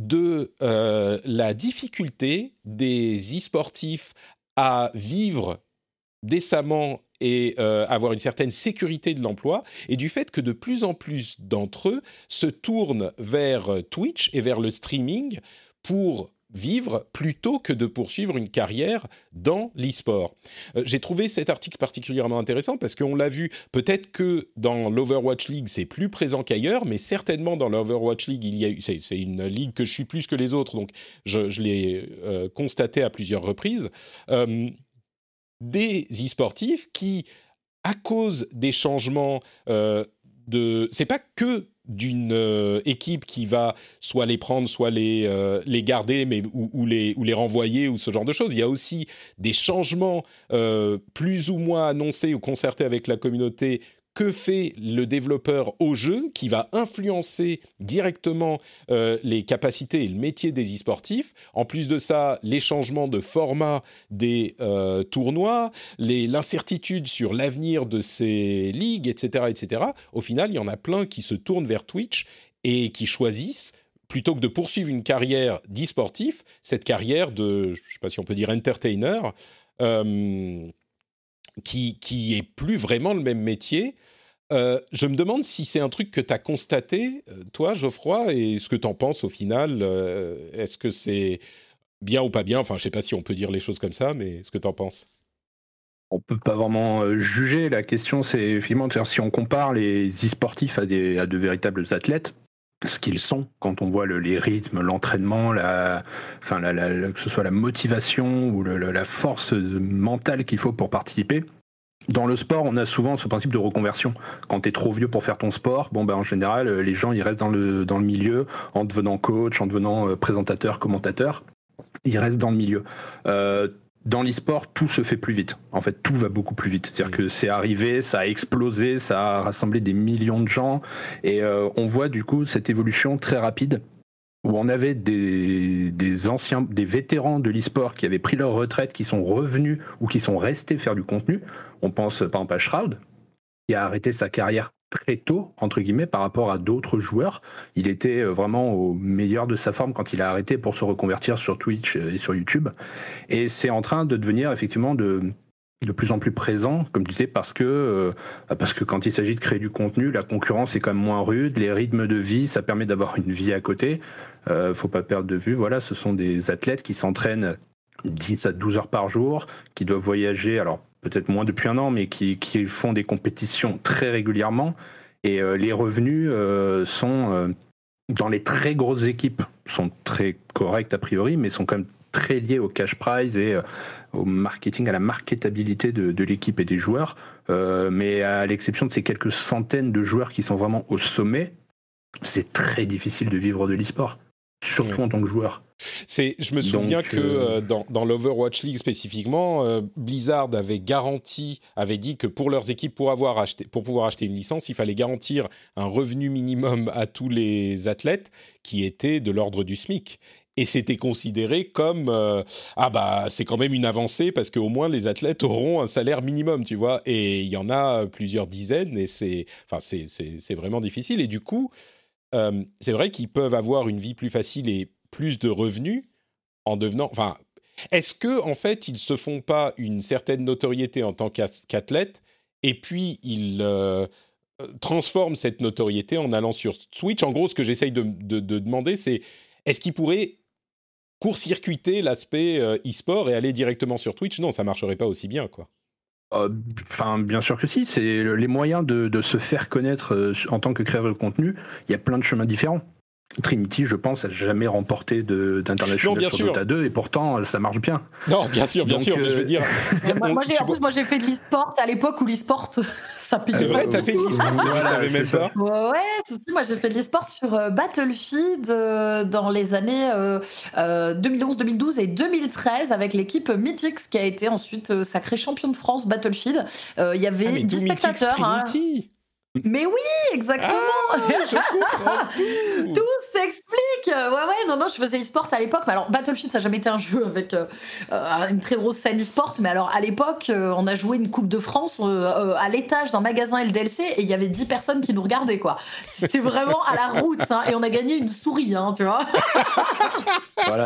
de euh, la difficulté des e-sportifs à vivre décemment et euh, avoir une certaine sécurité de l'emploi, et du fait que de plus en plus d'entre eux se tournent vers Twitch et vers le streaming pour vivre plutôt que de poursuivre une carrière dans l'e-sport. Euh, j'ai trouvé cet article particulièrement intéressant parce qu'on l'a vu, peut-être que dans l'Overwatch League c'est plus présent qu'ailleurs, mais certainement dans l'Overwatch League, il y a eu, c'est, c'est une ligue que je suis plus que les autres, donc je, je l'ai euh, constaté à plusieurs reprises, euh, des e-sportifs qui, à cause des changements euh, de... C'est pas que d'une euh, équipe qui va soit les prendre, soit les, euh, les garder, mais, ou, ou, les, ou les renvoyer, ou ce genre de choses. Il y a aussi des changements euh, plus ou moins annoncés ou concertés avec la communauté que fait le développeur au jeu, qui va influencer directement euh, les capacités et le métier des e-sportifs. En plus de ça, les changements de format des euh, tournois, les, l'incertitude sur l'avenir de ces ligues, et cetera, et cetera. Au final, il y en a plein qui se tournent vers Twitch et qui choisissent, plutôt que de poursuivre une carrière d'e-sportif, cette carrière de, je ne sais pas si on peut dire entertainer, euh, qui, qui est plus vraiment le même métier. Euh, je me demande si c'est un truc que tu as constaté, toi, Geoffroy, et ce que tu en penses au final. Euh, est-ce que c'est bien ou pas bien ? Enfin, je ne sais pas si on peut dire les choses comme ça, mais ce que tu en penses. On ne peut pas vraiment juger. La question, c'est effectivement si on compare les e-sportifs à, des, à de véritables athlètes, ce qu'ils sont, quand on voit le, les rythmes, l'entraînement, la, enfin la, la, la, que ce soit la motivation ou le, la force mentale qu'il faut pour participer. Dans le sport, on a souvent ce principe de reconversion. Quand tu es trop vieux pour faire ton sport, bon ben en général, les gens ils restent dans le, dans le milieu en devenant coach, en devenant euh, présentateur, commentateur. Ils restent dans le milieu. Euh, Dans l'e-sport, tout se fait plus vite. En fait, tout va beaucoup plus vite. C'est-à-dire que c'est arrivé, ça a explosé, ça a rassemblé des millions de gens. Et euh, on voit du coup cette évolution très rapide où on avait des, des anciens, des vétérans de l'e-sport qui avaient pris leur retraite, qui sont revenus ou qui sont restés faire du contenu. On pense par exemple à Shroud, qui a arrêté sa carrière très tôt, entre guillemets, par rapport à d'autres joueurs. Il était vraiment au meilleur de sa forme quand il a arrêté pour se reconvertir sur Twitch et sur YouTube. Et c'est en train de devenir effectivement de, de plus en plus présent, comme tu disais, parce que, euh, parce que quand il s'agit de créer du contenu, la concurrence est quand même moins rude, les rythmes de vie, ça permet d'avoir une vie à côté. Euh, faut pas perdre de vue, voilà, ce sont des athlètes qui s'entraînent dix à douze heures par jour, qui doivent voyager, alors peut-être moins depuis un an, mais qui, qui font des compétitions très régulièrement. Et euh, les revenus euh, sont, euh, dans les très grosses équipes, sont très corrects a priori, mais sont quand même très liés au cash prize et euh, au marketing, à la marketabilité de, de l'équipe et des joueurs. Euh, mais à l'exception de ces quelques centaines de joueurs qui sont vraiment au sommet, c'est très difficile de vivre de l'e-sport. Surtout ouais. en tant que joueur. C'est, je me souviens Donc, que euh... dans, dans l'Overwatch League spécifiquement, euh, Blizzard avait garanti, avait dit que pour leurs équipes, pour, avoir acheté, pour pouvoir acheter une licence, il fallait garantir un revenu minimum à tous les athlètes qui était de l'ordre du SMIC. Et c'était considéré comme euh, ah bah c'est quand même une avancée parce qu'au moins les athlètes auront un salaire minimum, tu vois. Et il y en a plusieurs dizaines et c'est, enfin c'est, c'est, c'est vraiment difficile. Et du coup, euh, c'est vrai qu'ils peuvent avoir une vie plus facile et plus de revenus en devenant. Enfin, est-ce que en fait ils se font pas une certaine notoriété en tant qu'athlète et puis ils euh, transforment cette notoriété en allant sur Twitch. En gros, ce que j'essaye de, de, de demander, c'est est-ce qu'ils pourraient court-circuiter l'aspect euh, e-sport et aller directement sur Twitch ? Non, ça marcherait pas aussi bien, quoi. Enfin, euh, bien sûr que si. C'est les moyens de, de se faire connaître euh, en tant que créateur de contenu. Il y a plein de chemins différents. Trinity, je pense, n'a jamais remporté de, d'international non, sur sûr. Dota deux et pourtant ça marche bien. Non, bien sûr, bien Donc, sûr, euh... mais je veux dire. moi, moi, j'ai, en plus, moi j'ai fait de l'e-sport à l'époque où l'e-sport ça payait. C'est vrai, t'as fait de l'e-sport, voilà, je savais même pas. Ouais, c'est, moi j'ai fait de l'e-sport sur euh, Battlefield euh, dans les années euh, euh, deux mille onze, deux mille douze et deux mille treize avec l'équipe Mythix qui a été ensuite euh, sacrée champion de France Battlefield. Il euh, y avait ah, dix spectateurs. Trinity. Hein. Mais oui, exactement. Ah, je comprends tout. Tout s'explique. Ouais, ouais, non, non, je faisais e-sport à l'époque. Mais alors, Battlefield, ça n'a jamais été un jeu avec euh, une très grosse scène e-sport. Mais alors, à l'époque, euh, on a joué une Coupe de France euh, à l'étage d'un magasin L D L C et il y avait dix personnes qui nous regardaient, quoi. C'était vraiment à la route, hein, et on a gagné une souris, hein, tu vois. Voilà.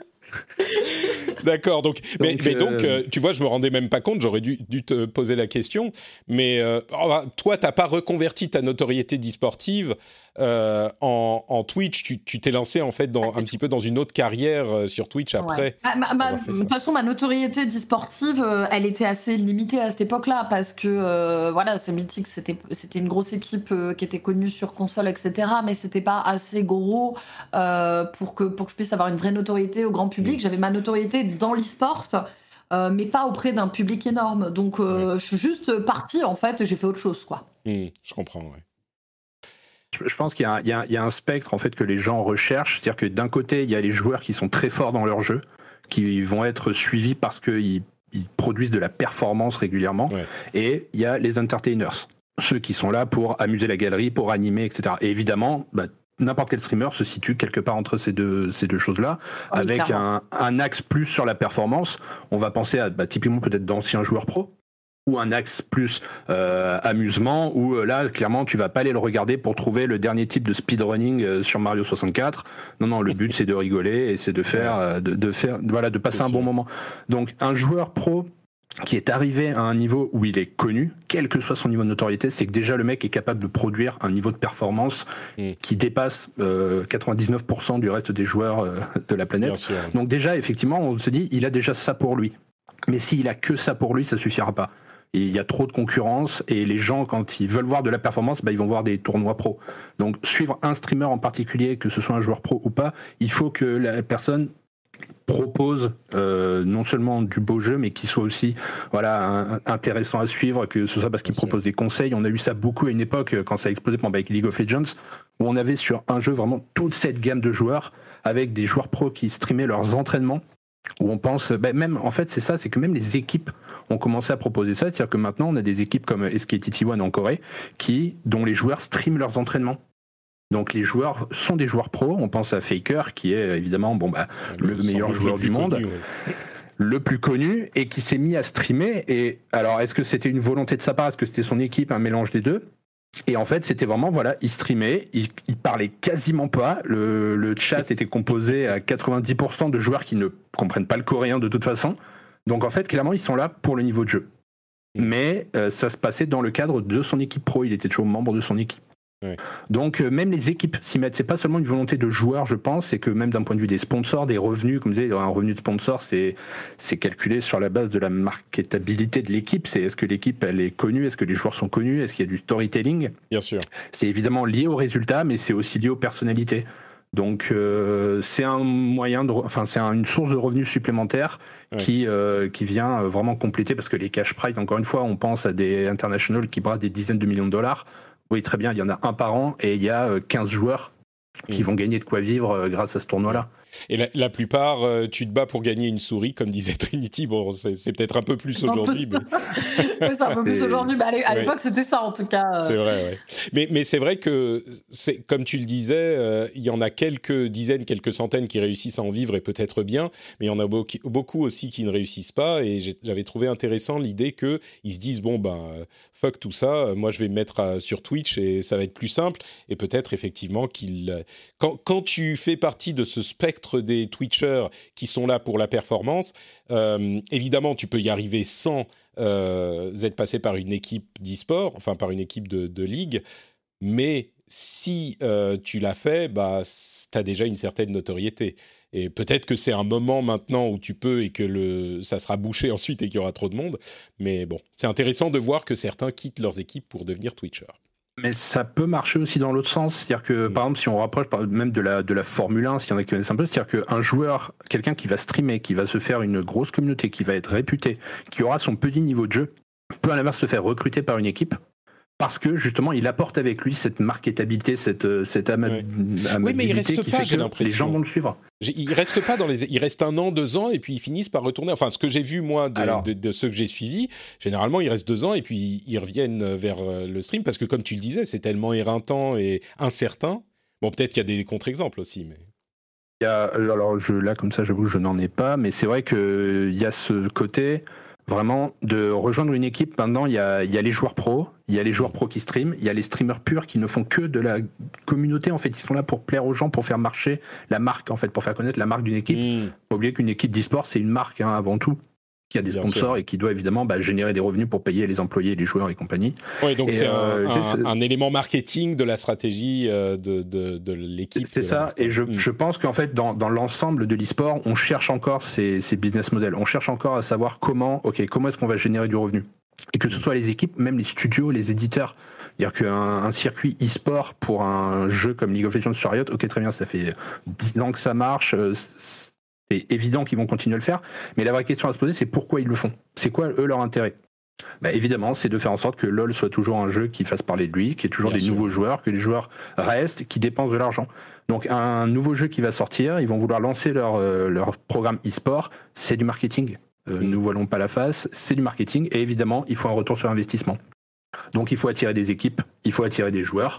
D'accord, donc, donc, mais, mais donc euh, tu vois, je me rendais même pas compte, j'aurais dû, dû te poser la question, mais euh, toi, t'as pas reconverti ta notoriété d'e-sportive euh, en, en Twitch, tu, tu t'es lancé en fait dans, un petit peu dans une autre carrière euh, sur Twitch après. Ouais. Ma, ma, de toute façon, ma notoriété d'e-sportive, euh, elle était assez limitée à cette époque-là, parce que euh, voilà, c'est Mythic, c'était, c'était une grosse équipe euh, qui était connue sur console, et cetera, mais c'était pas assez gros euh, pour, que, pour que je puisse avoir une vraie notoriété au grand public. Mmh. J'avais ma notoriété dans l'e-sport, euh, mais pas auprès d'un public énorme. Donc, euh, mmh. je suis juste partie, en fait, et j'ai fait autre chose, quoi. Mmh, je comprends, ouais. Je pense qu'il y a, un, il, y a, il y a un spectre en fait que les gens recherchent, c'est-à-dire que d'un côté il y a les joueurs qui sont très forts dans leur jeu, qui vont être suivis parce qu'ils ils produisent de la performance régulièrement, ouais. Et il y a les entertainers, ceux qui sont là pour amuser la galerie, pour animer, et cetera. Et évidemment, bah, n'importe quel streamer se situe quelque part entre ces deux, ces deux choses-là, oui, avec un, un axe plus sur la performance. On va penser à bah, typiquement peut-être d'anciens joueurs pro, ou un axe plus euh, amusement, où euh, là, clairement, tu vas pas aller le regarder pour trouver le dernier type de speedrunning euh, sur Mario soixante-quatre. Non, non, le but, c'est de rigoler et c'est de faire, euh, de, de faire, voilà, de passer c'est un sûr. Bon moment. Donc, un joueur pro qui est arrivé à un niveau où il est connu, quel que soit son niveau de notoriété, c'est que déjà le mec est capable de produire un niveau de performance mmh. qui dépasse euh, quatre-vingt-dix-neuf pour cent du reste des joueurs euh, de la planète. Sûr, ouais. Donc déjà, effectivement, on se dit, il a déjà ça pour lui. Mais s'il a que ça pour lui, ça suffira pas. Et il y a trop de concurrence et les gens, quand ils veulent voir de la performance, bah, ils vont voir des tournois pro. Donc suivre un streamer en particulier, que ce soit un joueur pro ou pas, il faut que la personne propose euh, non seulement du beau jeu, mais qui soit aussi voilà, un, intéressant à suivre, que ce soit parce qu'il propose des conseils. On a eu ça beaucoup à une époque, quand ça a explosé avec League of Legends, où on avait sur un jeu vraiment toute cette gamme de joueurs, avec des joueurs pros qui streamaient leurs entraînements, où on pense, ben même, en fait c'est ça, c'est que même les équipes ont commencé à proposer ça, c'est-à-dire que maintenant on a des équipes comme S K T T one en Corée, qui, dont les joueurs streament leurs entraînements. Donc les joueurs sont des joueurs pros. On pense à Faker, qui est évidemment bon bah le, le meilleur joueur du monde, connu, ouais. le plus connu, et qui s'est mis à streamer. Et alors, est-ce que c'était une volonté de sa part, est-ce que c'était son équipe, un mélange des deux? Et en fait, c'était vraiment voilà, il streamait, il, il parlait quasiment pas. Le, le chat était composé à quatre-vingt-dix pour cent de joueurs qui ne comprennent pas le coréen de toute façon. Donc en fait, clairement, ils sont là pour le niveau de jeu. Mais euh, ça se passait dans le cadre de son équipe pro. Il était toujours membre de son équipe. Ouais. Donc euh, même les équipes s'y mettent. C'est pas seulement une volonté de joueurs, je pense, c'est que même d'un point de vue des sponsors, des revenus, comme je disais, un revenu de sponsor, c'est c'est calculé sur la base de la marketabilité de l'équipe. C'est est-ce que l'équipe elle est connue, est-ce que les joueurs sont connus, est-ce qu'il y a du storytelling. Bien sûr. C'est évidemment lié aux résultats, mais c'est aussi lié aux personnalités. Donc euh, c'est un moyen de, enfin c'est un, une source de revenus supplémentaire ouais. qui euh, qui vient vraiment compléter, parce que les cash prize, encore une fois, on pense à des internationals qui brassent des dizaines de millions de dollars. Oui, très bien, il y en a un par an et il y a quinze joueurs qui mmh. vont gagner de quoi vivre grâce à ce tournoi-là. Et la, la plupart, euh, tu te bats pour gagner une souris, comme disait Trinity. Bon, c'est, c'est peut-être un peu plus aujourd'hui. Mais... c'est un peu plus aujourd'hui, mais à l'époque, ouais. c'était ça en tout cas. C'est vrai, ouais. Mais, mais c'est vrai que, c'est, comme tu le disais, euh, il y en a quelques dizaines, quelques centaines qui réussissent à en vivre et peut-être bien, mais il y en a beaucoup, beaucoup aussi qui ne réussissent pas. Et j'ai, j'avais trouvé intéressant l'idée qu'ils se disent, bon, ben, fuck tout ça, moi je vais me mettre à, sur Twitch et ça va être plus simple. Et peut-être effectivement qu'ils... Quand, quand tu fais partie de ce spectre des Twitchers qui sont là pour la performance, euh, évidemment tu peux y arriver sans euh, être passé par une équipe d'e-sport, enfin par une équipe de, de ligue, mais si euh, tu l'as fait, bah, tu as déjà une certaine notoriété. Et peut-être que c'est un moment maintenant où tu peux et que le, ça sera bouché ensuite et qu'il y aura trop de monde, mais bon, c'est intéressant de voir que certains quittent leurs équipes pour devenir Twitchers. Mais ça peut marcher aussi dans l'autre sens, c'est-à-dire que, mmh. par exemple, si on rapproche même de la, de la Formule un, s'il y en a qui connaissent un peu, c'est-à-dire qu'un joueur, quelqu'un qui va streamer, qui va se faire une grosse communauté, qui va être réputé, qui aura son petit niveau de jeu, peut à l'inverse se faire recruter par une équipe, parce que justement, il apporte avec lui cette marketabilité, cette, cette ama- ouais. amabilité oui, mais il reste qui pas, fait j'ai que l'impression. Les gens vont le suivre. Il reste pas dans les, il reste un an, deux ans, et puis ils finissent par retourner. Enfin, ce que j'ai vu moi de, Alors, de, de ceux que j'ai suivis, généralement ils restent deux ans et puis ils reviennent vers le stream parce que comme tu le disais, c'est tellement éreintant et incertain. Bon, peut-être qu'il y a des contre-exemples aussi, mais. Il y a, alors je, là comme ça, j'avoue, je n'en ai pas, mais c'est vrai que il y a ce côté. Vraiment, de rejoindre une équipe, maintenant, il y a, il y a les joueurs pros, il y a les joueurs pros qui streament, il y a les streamers purs qui ne font que de la communauté, en fait, ils sont là pour plaire aux gens, pour faire marcher la marque, en fait, pour faire connaître la marque d'une équipe. Mmh. Faut oublier qu'une équipe d'e-sport, c'est une marque, hein, avant tout, qui a des Bien sponsors sûr. Et qui doit évidemment bah, générer des revenus pour payer les employés, les joueurs et compagnie. Oui, donc et c'est euh, un, un, un élément marketing de la stratégie de, de, de l'équipe. C'est ça, et je, mmh. je pense qu'en fait, dans, dans l'ensemble de l'e-sport, on cherche encore ces, ces business models, on cherche encore à savoir comment, ok, comment est-ce qu'on va générer du revenu. Et que ce soit les équipes, même les studios, les éditeurs. C'est-à-dire qu'un un circuit e-sport pour un jeu comme League of Legends sur Riot, ok, très bien, ça fait dix ans que ça marche, c'est évident qu'ils vont continuer à le faire, mais la vraie question à se poser, c'est pourquoi ils le font. C'est quoi, eux, leur intérêt ? Bah, évidemment, c'est de faire en sorte que LoL soit toujours un jeu qui fasse parler de lui, qu'il y ait toujours Bien des sûr. nouveaux joueurs, que les joueurs restent, qui dépensent de l'argent. Donc un nouveau jeu qui va sortir, ils vont vouloir lancer leur, euh, leur programme e-sport, c'est du marketing. Euh, mmh. Nous voilons pas la face, c'est du marketing, et évidemment, il faut un retour sur investissement. Donc il faut attirer des équipes, il faut attirer des joueurs.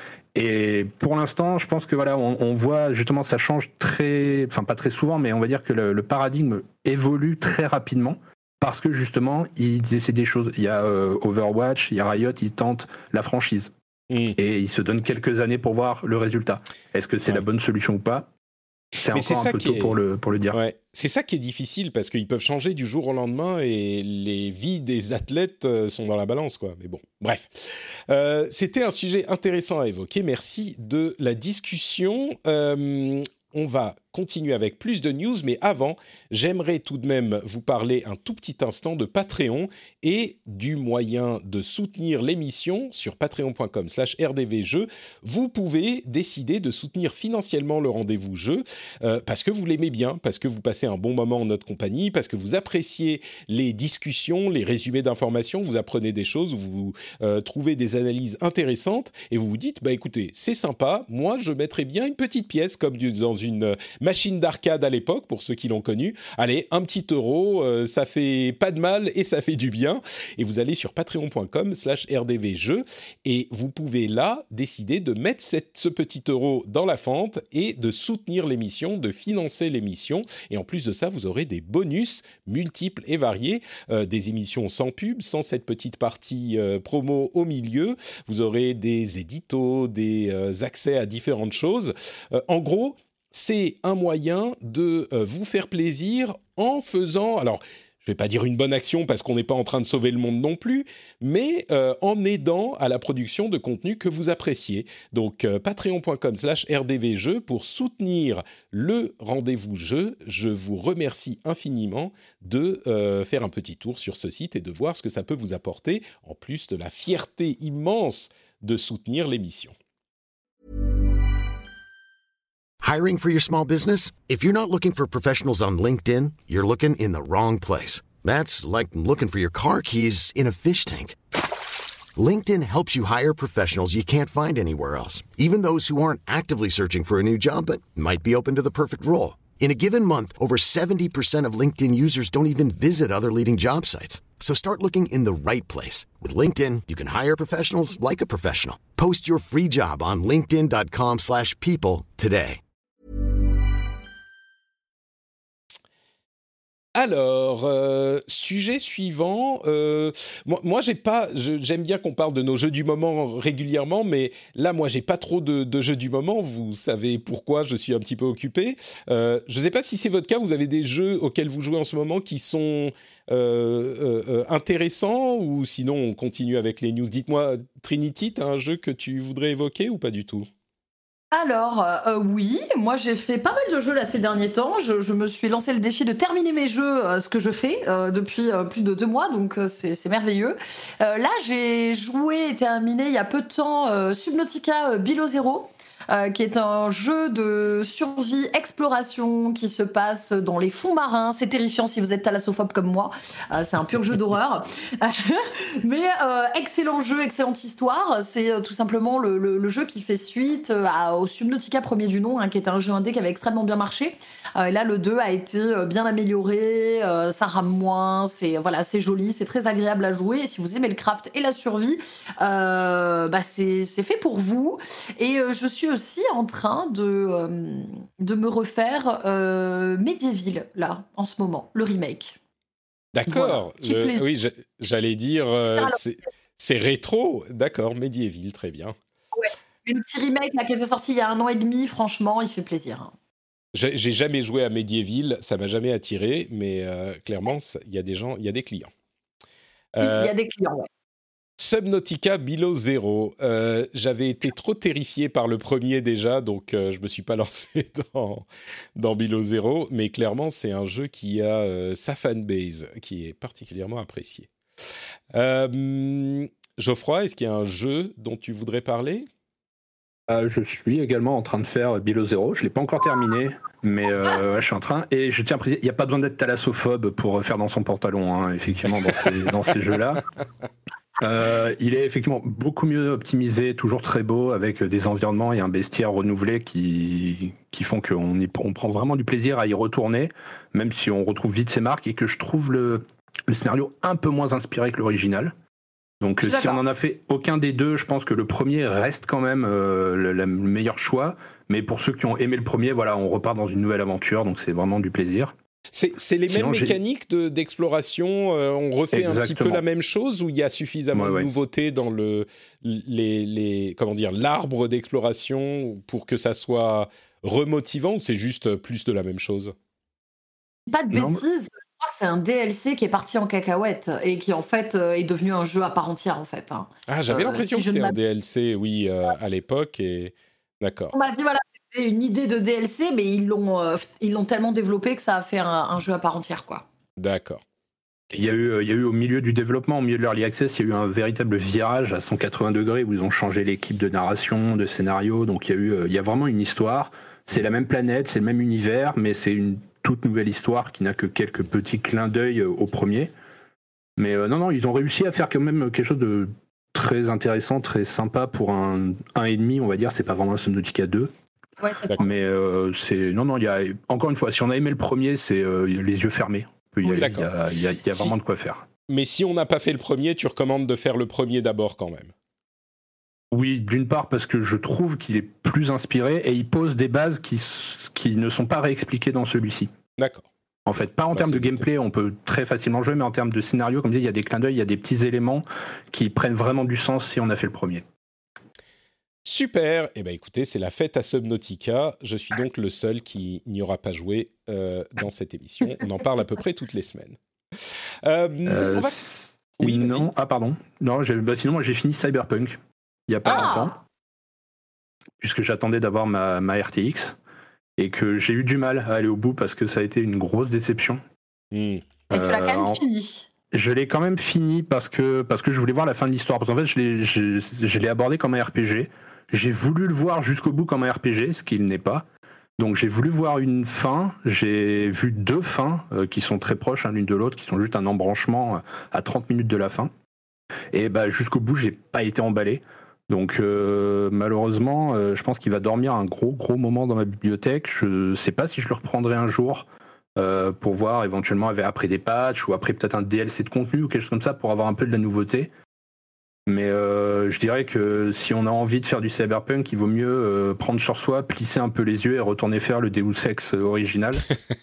Et pour l'instant, je pense que voilà, on, on voit justement ça change très, enfin pas très souvent, mais on va dire que le, le paradigme évolue très rapidement parce que justement ils essaient des choses. Il y a euh, Overwatch, il y a Riot, ils tentent la franchise mmh. et ils se donnent quelques années pour voir le résultat. Est-ce que c'est ouais. la bonne solution ou pas ? C'est Mais encore c'est un ça peu qui tôt est- pour le, pour le dire. Ouais. C'est ça qui est difficile parce qu'ils peuvent changer du jour au lendemain et les vies des athlètes euh, sont dans la balance, quoi. Mais bon, bref. Euh, c'était un sujet intéressant à évoquer. Merci de la discussion. Euh, on va continuer avec plus de news, mais avant, j'aimerais tout de même vous parler un tout petit instant de Patreon et du moyen de soutenir l'émission sur patreon.com slash rdvjeux. Vous pouvez décider de soutenir financièrement le rendez-vous jeu euh, parce que vous l'aimez bien, parce que vous passez un bon moment en notre compagnie, parce que vous appréciez les discussions, les résumés d'informations, vous apprenez des choses, vous euh, trouvez des analyses intéressantes et vous vous dites, bah écoutez, c'est sympa, moi je mettrais bien une petite pièce comme du- dans une machine d'arcade à l'époque, pour ceux qui l'ont connu. Allez, un petit euro, euh, ça fait pas de mal et ça fait du bien. Et vous allez sur patreon.com slash rdvjeux et vous pouvez là décider de mettre cette, ce petit euro dans la fente et de soutenir l'émission, de financer l'émission. Et en plus de ça, vous aurez des bonus multiples et variés, euh, des émissions sans pub, sans cette petite partie euh, promo au milieu. Vous aurez des éditos, des euh, accès à différentes choses. Euh, en gros, c'est un moyen de euh, vous faire plaisir en faisant, alors je ne vais pas dire une bonne action parce qu'on n'est pas en train de sauver le monde non plus, mais euh, en aidant à la production de contenu que vous appréciez. Donc euh, patreon.com slash rdvjeux pour soutenir le rendez-vous jeu. Je vous remercie infiniment de euh, faire un petit tour sur ce site et de voir ce que ça peut vous apporter, en plus de la fierté immense de soutenir l'émission. Hiring for your small business? If you're not looking for professionals on LinkedIn, you're looking in the wrong place. That's like looking for your car keys in a fish tank. LinkedIn helps you hire professionals you can't find anywhere else, even those who aren't actively searching for a new job but might be open to the perfect role. In a given month, over seventy percent of LinkedIn users don't even visit other leading job sites. So start looking in the right place. With LinkedIn, you can hire professionals like a professional. Post your free job on linkedin.com slash people today. Alors, euh, sujet suivant. Euh, moi, moi, j'ai pas. je- j'aime bien qu'on parle de nos jeux du moment régulièrement, mais là, moi, j'ai pas trop de, de jeux du moment. Vous savez pourquoi je suis un petit peu occupé. Euh, je ne sais pas si c'est votre cas. Vous avez des jeux auxquels vous jouez en ce moment qui sont euh, euh, euh, intéressants, ou sinon on continue avec les news. Dites-moi, Trinity, t'as un jeu que tu voudrais évoquer ou pas du tout? Alors, euh, oui, moi j'ai fait pas mal de jeux là ces derniers temps. Je, je me suis lancé le défi de terminer mes jeux, euh, ce que je fais euh, depuis euh, plus de deux mois, donc euh, c'est c'est merveilleux. Euh, là, j'ai joué et terminé il y a peu de temps euh, Subnautica euh, Below Zero. Euh, qui est un jeu de survie, exploration qui se passe dans les fonds marins. C'est terrifiant si vous êtes thalassophobe comme moi. Euh, c'est un pur jeu d'horreur. Mais euh, excellent jeu, excellente histoire. C'est euh, tout simplement le, le, le jeu qui fait suite euh, à, au Subnautica premier du nom, hein, qui était un jeu indé qui avait extrêmement bien marché. Euh, et là, le deux a été euh, bien amélioré, euh, ça rame moins, c'est, voilà, c'est joli, c'est très agréable à jouer. Et si vous aimez le craft et la survie, euh, bah, c'est, c'est fait pour vous. Et euh, je suis aussi en train de, euh, de me refaire euh, Medieval, là, en ce moment, le remake. D'accord. Voilà, Le- petit oui, je- j'allais dire, euh, plaisir. c'est, c'est rétro. D'accord, Medieval, très bien. Le petit remake là, qui était sorti il y a un an et demi, franchement, il fait plaisir. J'ai, j'ai jamais joué à Medieval, ça m'a jamais attiré, mais euh, clairement, ça- il y a des gens, il y a des clients. Oui, il Euh, y a des clients, ouais. Subnautica Below Zero. Euh, j'avais été trop terrifié par le premier déjà, donc euh, je me suis pas lancé dans, dans Below Zero, mais clairement, c'est un jeu qui a euh, sa fanbase, qui est particulièrement apprécié. Euh, Geoffroy, est-ce qu'il y a un jeu dont tu voudrais parler ? Euh, je suis également en train de faire Below Zero. Je ne l'ai pas encore terminé, mais euh, ouais, je suis en train. Et je tiens à préciser, il n'y a pas besoin d'être thalassophobe pour faire dans son pantalon, hein, effectivement, dans ces, dans ces jeux-là. Euh, il est effectivement beaucoup mieux optimisé, toujours très beau, avec des environnements et un bestiaire renouvelé qui, qui font qu'on y, on prend vraiment du plaisir à y retourner, même si on retrouve vite ses marques, et que je trouve le, le scénario un peu moins inspiré que l'original. Donc Je suis si on d'accord. n'en a fait aucun des deux, je pense que le premier reste quand même euh, le, le meilleur choix. Mais pour ceux qui ont aimé le premier, voilà, on repart dans une nouvelle aventure, donc c'est vraiment du plaisir. C'est, c'est les Sinon, mêmes j'ai... mécaniques de, d'exploration, euh, on refait Exactement. un petit peu la même chose, ou il y a suffisamment ouais, de ouais. nouveautés dans le, les, les, comment dire, l'arbre d'exploration pour que ça soit remotivant, ou c'est juste plus de la même chose? Pas de bêtises, non. Je crois que c'est un D L C qui est parti en cacahuète et qui en fait euh, est devenu un jeu à part entière en fait. Hein. Ah, j'avais euh, l'impression si que c'était un D L C, oui, euh, à l'époque, et d'accord. On m'a dit voilà, c'était une idée de D L C, mais ils l'ont, euh, ils l'ont tellement développé que ça a fait un, un jeu à part entière, quoi. D'accord. Il y a eu, il y a eu au milieu du développement, au milieu de l'Early Access, il y a eu un véritable virage à cent quatre-vingts degrés où ils ont changé l'équipe de narration, de scénario. Donc il y a eu, il y a vraiment une histoire. C'est la même planète, c'est le même univers, mais c'est une toute nouvelle histoire qui n'a que quelques petits clins d'œil au premier. Mais euh, non, non, ils ont réussi à faire quand même quelque chose de très intéressant, très sympa pour un un et demi, on va dire. C'est pas vraiment un Subnautica deux. Ouais, c'est ça. Mais euh, c'est non, non, il y a encore une fois, si on a aimé le premier, c'est euh, les yeux fermés. Il y a, il y a, il y a, il y a vraiment si, de quoi faire. Mais si on n'a pas fait le premier, tu recommandes de faire le premier d'abord quand même? Oui, d'une part parce que je trouve qu'il est plus inspiré et il pose des bases qui, qui ne sont pas réexpliquées dans celui-ci. D'accord. En fait, pas en bah, termes de gameplay, on peut très facilement jouer, mais en termes de scénario, comme je dis, il y a des clins d'œil, il y a des petits éléments qui prennent vraiment du sens si on a fait le premier. Super. Eh bien, écoutez, c'est la fête à Subnautica. Je suis donc le seul qui n'y aura pas joué euh, dans cette émission. On en parle à peu près toutes les semaines. Euh, euh, on va... Oui, non. Ah, pardon. Non, j'ai... Bah, sinon, moi, j'ai fini Cyberpunk il n'y a pas ah longtemps, puisque j'attendais d'avoir ma, ma R T X et que j'ai eu du mal à aller au bout parce que ça a été une grosse déception. Mmh. Et tu l'as quand même en... fini. Je l'ai quand même fini parce que, parce que je voulais voir la fin de l'histoire. Parce qu'en fait, je l'ai, je, je l'ai abordé comme un R P G. J'ai voulu le voir jusqu'au bout comme un R P G, ce qu'il n'est pas. Donc j'ai voulu voir une fin. J'ai vu deux fins euh, qui sont très proches hein, l'une de l'autre, qui sont juste un embranchement à trente minutes de la fin. Et bah, jusqu'au bout, j'ai pas été emballé. Donc euh, malheureusement, euh, je pense qu'il va dormir un gros gros moment dans ma bibliothèque. Je sais pas si je le reprendrai un jour. Euh, pour voir éventuellement après des patchs ou après peut-être un D L C de contenu ou quelque chose comme ça pour avoir un peu de la nouveauté. Mais euh, je dirais que si on a envie de faire du cyberpunk, il vaut mieux euh, prendre sur soi, plisser un peu les yeux et retourner faire le Deus Ex original,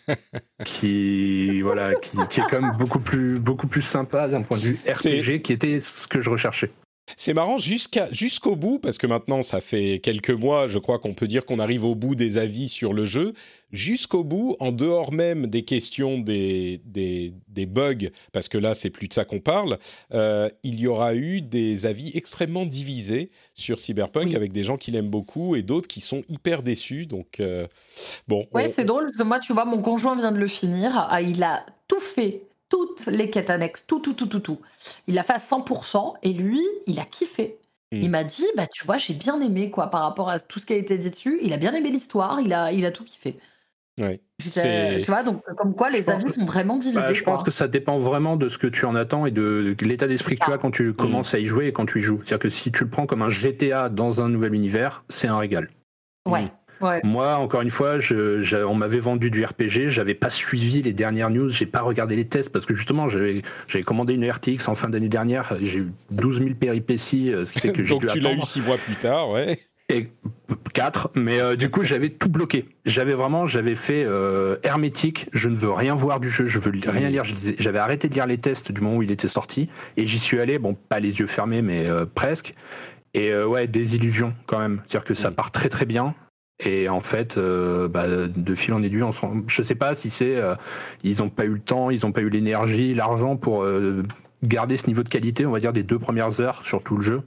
qui voilà, qui, qui est quand même beaucoup plus beaucoup plus sympa d'un point de vue R P G, C'est... qui était ce que je recherchais. C'est marrant jusqu'à, jusqu'au bout, parce que maintenant, ça fait quelques mois, je crois qu'on peut dire qu'on arrive au bout des avis sur le jeu. Jusqu'au bout, en dehors même des questions des, des, des bugs, parce que là, c'est plus de ça qu'on parle, euh, il y aura eu des avis extrêmement divisés sur Cyberpunk, oui. avec des gens qui l'aiment beaucoup et d'autres qui sont hyper déçus. Donc, euh, bon. Oui, on... c'est drôle, parce que moi, tu vois, mon conjoint vient de le finir. Ah, il a tout fait. Toutes les quêtes annexes, tout, tout, tout, tout, tout. Il l'a fait à cent pour cent et lui, il a kiffé. Mmh. Il m'a dit, bah tu vois, j'ai bien aimé quoi par rapport à tout ce qui a été dit dessus. Il a bien aimé l'histoire, il a, il a tout kiffé. Ouais. C'est... Tu vois, donc comme quoi les avis que... sont vraiment divisés. Bah, je quoi. pense que ça dépend vraiment de ce que tu en attends et de l'état d'esprit que tu as quand tu commences mmh. à y jouer et quand tu y joues. C'est-à-dire que si tu le prends comme un G T A dans un nouvel univers, c'est un régal. Ouais. Mmh. Ouais. Moi, encore une fois, je, je, on m'avait vendu du R P G, j'avais pas suivi les dernières news, j'ai pas regardé les tests parce que justement, j'avais, j'avais commandé une R T X en fin d'année dernière, j'ai eu douze mille péripéties, ce qui fait que j'ai Donc dû tu attendre. l'as eu six mois plus tard, ouais. Et quatre, mais euh, du coup, j'avais tout bloqué. J'avais vraiment, j'avais fait euh, hermétique, je ne veux rien voir du jeu, je veux rien lire. J'avais arrêté de lire les tests du moment où il était sorti et j'y suis allé, bon, pas les yeux fermés, mais euh, presque. Et euh, ouais, désillusion quand même, c'est-à-dire que ça part très très bien. Et en fait, euh, bah, de fil en aiguille, on se rend... je sais pas si c'est euh, ils n'ont pas eu le temps, ils n'ont pas eu l'énergie, l'argent pour euh, garder ce niveau de qualité, on va dire des deux premières heures sur tout le jeu.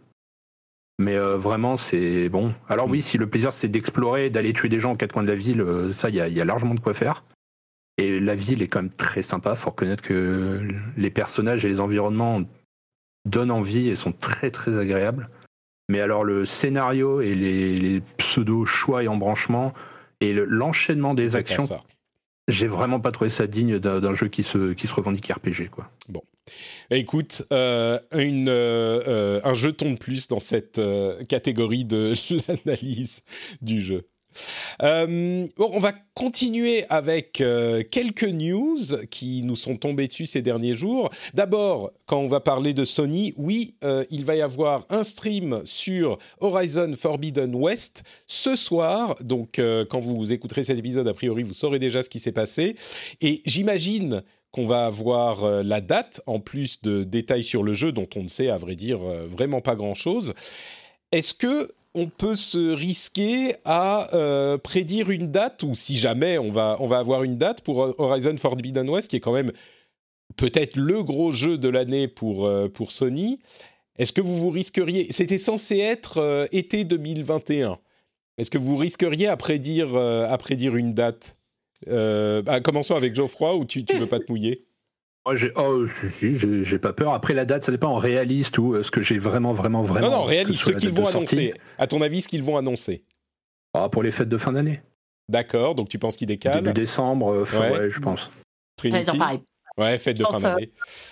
Mais euh, vraiment, c'est bon. Alors oui, si le plaisir c'est d'explorer, d'aller tuer des gens aux quatre coins de la ville, euh, ça, il y, y a largement de quoi faire. Et la ville est quand même très sympa. Faut reconnaître que les personnages et les environnements donnent envie et sont très très agréables. Mais alors le scénario et les, les pseudo-choix et embranchements et le, l'enchaînement des c'est actions, j'ai vraiment pas trouvé ça digne d'un, d'un jeu qui se, qui se revendique R P G, quoi. Bon. Écoute, euh, une, euh, un jeton de plus dans cette euh, catégorie de l'analyse du jeu. Euh, bon, on va continuer avec euh, quelques news qui nous sont tombées dessus ces derniers jours. D'abord, quand on va parler de Sony, oui, euh, il va y avoir un stream sur Horizon Forbidden West ce soir. Donc, euh, quand vous écouterez cet épisode, a priori, vous saurez déjà ce qui s'est passé. Et j'imagine qu'on va avoir euh, la date, en plus de détails sur le jeu, dont on ne sait, à vrai dire, euh, vraiment pas grand-chose. Est-ce que on peut se risquer à euh, prédire une date, ou si jamais on va, on va avoir une date pour Horizon Forbidden West, qui est quand même peut-être le gros jeu de l'année pour, euh, pour Sony. Est-ce que vous vous risqueriez... C'était censé être euh, été deux mille vingt et un. Est-ce que vous risqueriez à prédire, euh, à prédire une date euh, bah, commençons avec Geoffroy, ou tu ne veux pas te mouiller? Moi, j'ai... Oh, si, si, j'ai, j'ai pas peur. Après, la date, ça dépend en réaliste ou euh, ce que j'ai vraiment, vraiment, vraiment... Non, non, réaliste, ce qu'ils vont annoncer. Sortie. À ton avis, ce qu'ils vont annoncer? Ah, pour les fêtes de fin d'année. D'accord, donc tu penses qu'ils décalent? Début décembre, euh, fin, ouais. ouais, je pense. Trinity? J'allais dire pareil. Ouais, fête de Je fin pense, d'année.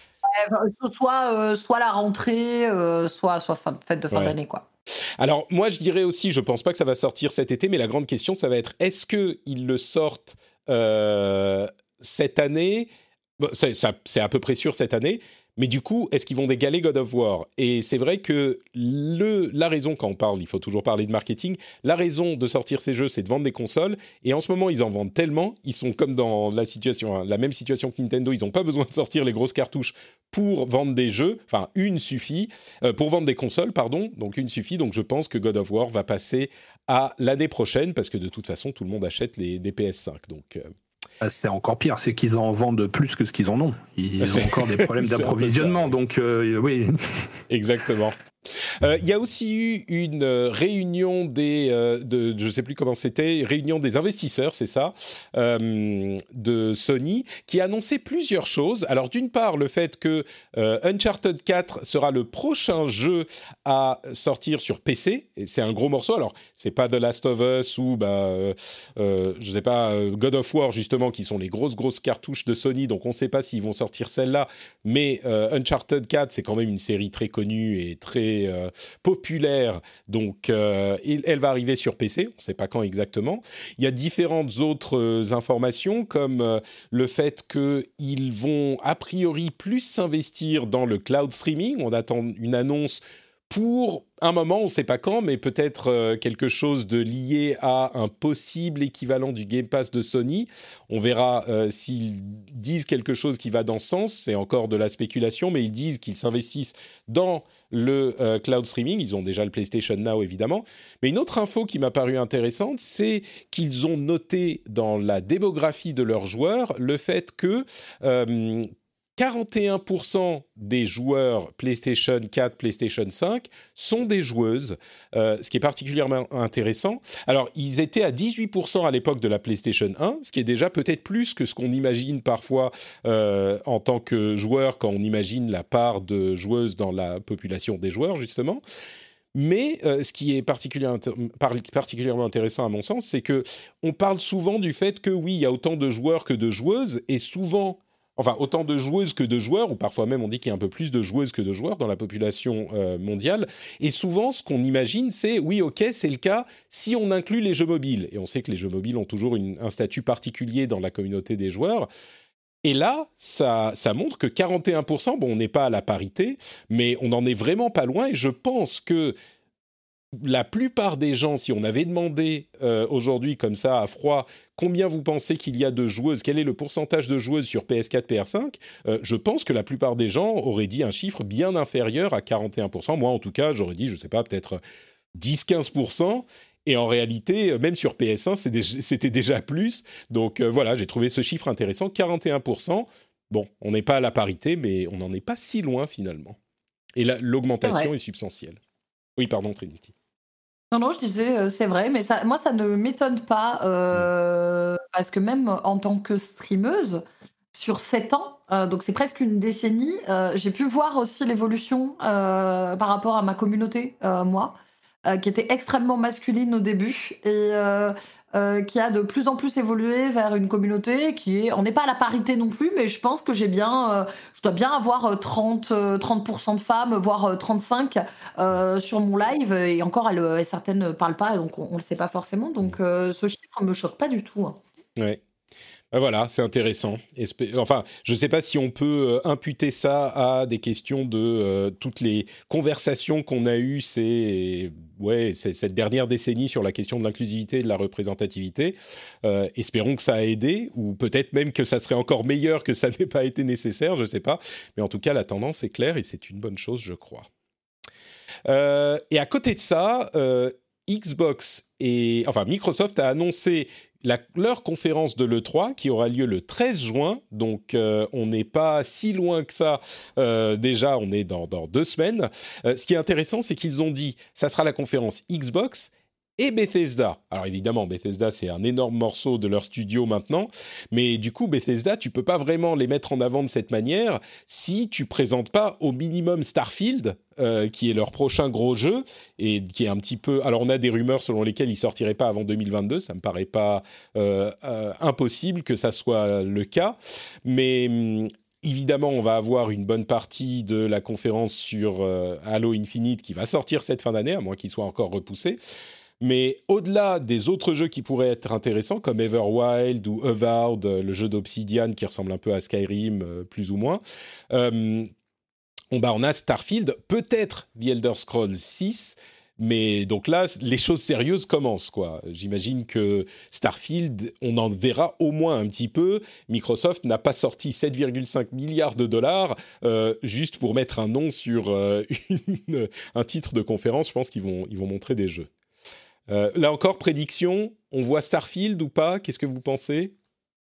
euh, soit, euh, soit la rentrée, euh, soit, soit fin, fête de fin Ouais. d'année, quoi. Alors, moi, je dirais aussi, je pense pas que ça va sortir cet été, mais la grande question, ça va être, est-ce qu'ils le sortent euh, cette année? Bon, c'est, ça, c'est à peu près sûr cette année, mais du coup, est-ce qu'ils vont dégaler God of War? Et c'est vrai que le, la raison, quand on parle, il faut toujours parler de marketing, la raison de sortir ces jeux, c'est de vendre des consoles, et en ce moment, ils en vendent tellement, ils sont comme dans la situation, hein, la même situation que Nintendo, ils n'ont pas besoin de sortir les grosses cartouches pour vendre des jeux, enfin, une suffit, euh, pour vendre des consoles, pardon, donc une suffit, donc je pense que God of War va passer à l'année prochaine, parce que de toute façon, tout le monde achète les, des P S cinq, donc... Euh, C'est encore pire, c'est qu'ils en vendent plus que ce qu'ils en ont. Ils c'est, ont encore des problèmes d'approvisionnement, donc euh, oui. Exactement. Il euh, y a aussi eu une euh, réunion des, euh, de, je ne sais plus comment c'était, réunion des investisseurs, c'est ça, euh, de Sony, qui a annoncé plusieurs choses. Alors d'une part, le fait que euh, Uncharted quatre sera le prochain jeu à sortir sur P C, et c'est un gros morceau. Alors c'est pas The Last of Us ou bah, euh, euh, je sais pas God of War justement, qui sont les grosses grosses cartouches de Sony, donc on ne sait pas s'ils vont sortir celle-là, mais euh, Uncharted quatre, c'est quand même une série très connue et très Euh, populaire, donc euh, elle va arriver sur P C, on ne sait pas quand exactement. Il y a différentes autres euh, informations, comme euh, le fait qu'ils vont a priori plus s'investir dans le cloud streaming. On attend une annonce pour un moment, on ne sait pas quand, mais peut-être euh, quelque chose de lié à un possible équivalent du Game Pass de Sony. On verra euh, s'ils disent quelque chose qui va dans ce sens. C'est encore de la spéculation, mais ils disent qu'ils s'investissent dans le euh, cloud streaming. Ils ont déjà le PlayStation Now, évidemment. Mais une autre info qui m'a paru intéressante, c'est qu'ils ont noté dans la démographie de leurs joueurs le fait que... Euh, quarante et un pour cent des joueurs PlayStation quatre, PlayStation cinq sont des joueuses, euh, ce qui est particulièrement intéressant. Alors, ils étaient à dix-huit pour cent à l'époque de la PlayStation un, ce qui est déjà peut-être plus que ce qu'on imagine parfois euh, en tant que joueur, quand on imagine la part de joueuses dans la population des joueurs, justement. Mais euh, ce qui est particulièrement, particulièrement intéressant à mon sens, c'est qu'on parle souvent du fait que oui, il y a autant de joueurs que de joueuses, et souvent... Enfin, autant de joueuses que de joueurs, ou parfois même on dit qu'il y a un peu plus de joueuses que de joueurs dans la population euh, mondiale. Et souvent, ce qu'on imagine, c'est, oui, ok, c'est le cas si on inclut les jeux mobiles. Et on sait que les jeux mobiles ont toujours une, un statut particulier dans la communauté des joueurs. Et là, ça, ça montre que quarante et un pour cent, bon, on n'est pas à la parité, mais on n'en est vraiment pas loin. Et je pense que la plupart des gens, si on avait demandé euh, aujourd'hui comme ça à froid, combien vous pensez qu'il y a de joueuses, quel est le pourcentage de joueuses sur P S quatre, P S cinq, euh, je pense que la plupart des gens auraient dit un chiffre bien inférieur à quarante et un pour cent. Moi, en tout cas, j'aurais dit, je ne sais pas, peut-être dix à quinze pour cent. Et en réalité, même sur P S un, c'est déjà, c'était déjà plus. Donc euh, voilà, j'ai trouvé ce chiffre intéressant, quarante et un pour cent. Bon, on n'est pas à la parité, mais on n'en est pas si loin finalement. Et la, l'augmentation est, est substantielle. Oui, pardon, Trinity. Non, non, je disais, euh, c'est vrai, mais ça, moi, ça ne m'étonne pas, euh, mmh. parce que même en tant que streameuse, sur sept ans, euh, donc c'est presque une décennie, euh, j'ai pu voir aussi l'évolution euh, par rapport à ma communauté, euh, moi. euh, qui était extrêmement masculine au début et euh, euh, qui a de plus en plus évolué vers une communauté qui est, on n'est pas à la parité non plus, mais je pense que j'ai bien, euh, je dois bien avoir trente, euh, trente pour cent de femmes, voire trente-cinq euh, sur mon live, et encore, elles, elles, certaines ne parlent pas, donc on ne le sait pas forcément, donc euh, ce chiffre me choque pas du tout. Hein. Ouais. Ben voilà, c'est intéressant. Espé- enfin, je ne sais pas si on peut euh, imputer ça à des questions de euh, toutes les conversations qu'on a eues ces, ouais, c'est, cette dernière décennie sur la question de l'inclusivité et de la représentativité. Euh, espérons que ça a aidé, ou peut-être même que ça serait encore meilleur que ça n'ait pas été nécessaire, je ne sais pas. Mais en tout cas, la tendance est claire et c'est une bonne chose, je crois. Euh, et à côté de ça, euh, Xbox et enfin Microsoft a annoncé La, leur conférence de l'E trois qui aura lieu le treize juin, donc euh, on n'est pas si loin que ça, euh, déjà on est dans, dans deux semaines. Euh, ce qui est intéressant, c'est qu'ils ont dit, ça sera la conférence Xbox et Bethesda. Alors évidemment, Bethesda, c'est un énorme morceau de leur studio maintenant, mais du coup, Bethesda, tu peux pas vraiment les mettre en avant de cette manière si tu présentes pas au minimum Starfield, euh, qui est leur prochain gros jeu, et qui est un petit peu... Alors on a des rumeurs selon lesquelles il sortirait pas avant deux mille vingt-deux, ça me paraît pas euh, euh, impossible que ça soit le cas, mais... Hum, évidemment, on va avoir une bonne partie de la conférence sur euh, Halo Infinite qui va sortir cette fin d'année, à moins qu'il soit encore repoussé. Mais au-delà des autres jeux qui pourraient être intéressants, comme Everwild ou Avowed, le jeu d'Obsidian qui ressemble un peu à Skyrim, euh, plus ou moins, euh, on, bah, on a Starfield, peut-être The Elder Scrolls six, mais donc là, les choses sérieuses commencent, quoi. J'imagine que Starfield, on en verra au moins un petit peu. Microsoft n'a pas sorti sept virgule cinq milliards de dollars euh, juste pour mettre un nom sur euh, une, un titre de conférence. Je pense qu'ils vont, ils vont montrer des jeux. Euh, là encore, prédiction, on voit Starfield ou pas? Qu'est-ce que vous pensez?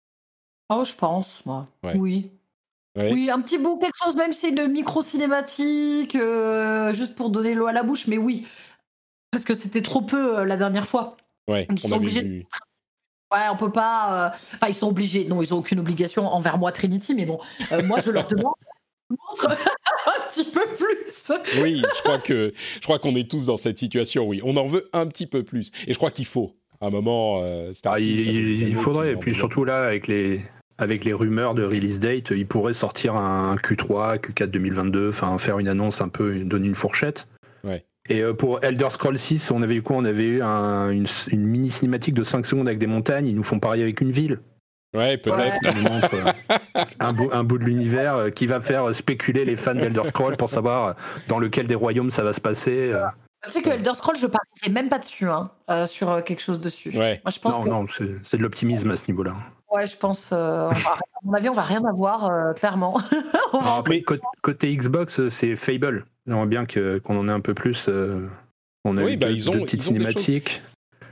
Oh, je pense, moi. Ouais. Oui. Ouais. Oui, un petit bout, quelque chose, même si c'est de micro-cinématique, euh, juste pour donner l'eau à la bouche, mais oui. Parce que c'était trop peu euh, la dernière fois. Ouais, Donc, ils on sont avait obligés. vu. Ouais, on peut pas. euh, Enfin, ils sont obligés. Non, ils ont aucune obligation envers moi, Trinity, mais bon, euh, moi, je leur demande de montrer un petit peu plus. Oui, je crois que je crois qu'on est tous dans cette situation. Oui, on en veut un petit peu plus, et je crois qu'il faut. À un moment, euh, Ah, Starfield, il ça fait des il années faudrait, qu'ils et en puis demandent. surtout là, avec les, avec les rumeurs de release date, il pourrait sortir un Q trois, Q quatre deux mille vingt-deux, enfin faire une annonce un peu, donner une fourchette. Ouais. Et euh, pour Elder Scrolls six, on avait eu quoi? On avait eu un, une, une mini cinématique de cinq secondes avec des montagnes, ils nous font parier avec une ville. Ouais, peut-être. Ils nous montrent euh, un, bout, un bout de l'univers euh, qui va faire spéculer les fans d'Elder Scrolls pour savoir dans lequel des royaumes ça va se passer. euh. Tu sais que Elder Scrolls, je parierais même pas dessus, hein, euh, sur euh, quelque chose dessus. Ouais. Moi, je pense Non, que, non, c'est, c'est de l'optimisme à ce niveau-là. ouais, je pense, euh, on va- à mon avis, on va rien avoir, euh, clairement. On va Alors, Mais- côté, côté Xbox, c'est Fable. J'aimerais bien que, qu'on en ait un peu plus. euh, On a Oui, eu bah, deux, ils ont- deux petites ils ont des cinématiques.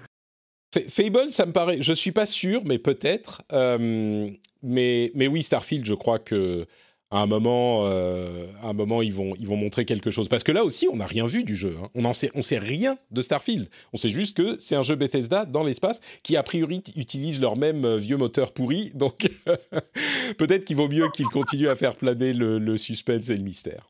Fa- Fable, ça me paraît. Je suis pas sûr, mais peut-être. Euh, mais mais oui, Starfield, je crois que à un moment, euh, à un moment, ils vont ils vont montrer quelque chose. Parce que là aussi, on n'a rien vu du jeu. Hein. On en sait on sait rien de Starfield. On sait juste que c'est un jeu Bethesda dans l'espace qui a priori t- utilise leur même euh, vieux moteur pourri. Donc peut-être qu'il vaut mieux qu'ils continuent à faire planer le, le suspense et le mystère.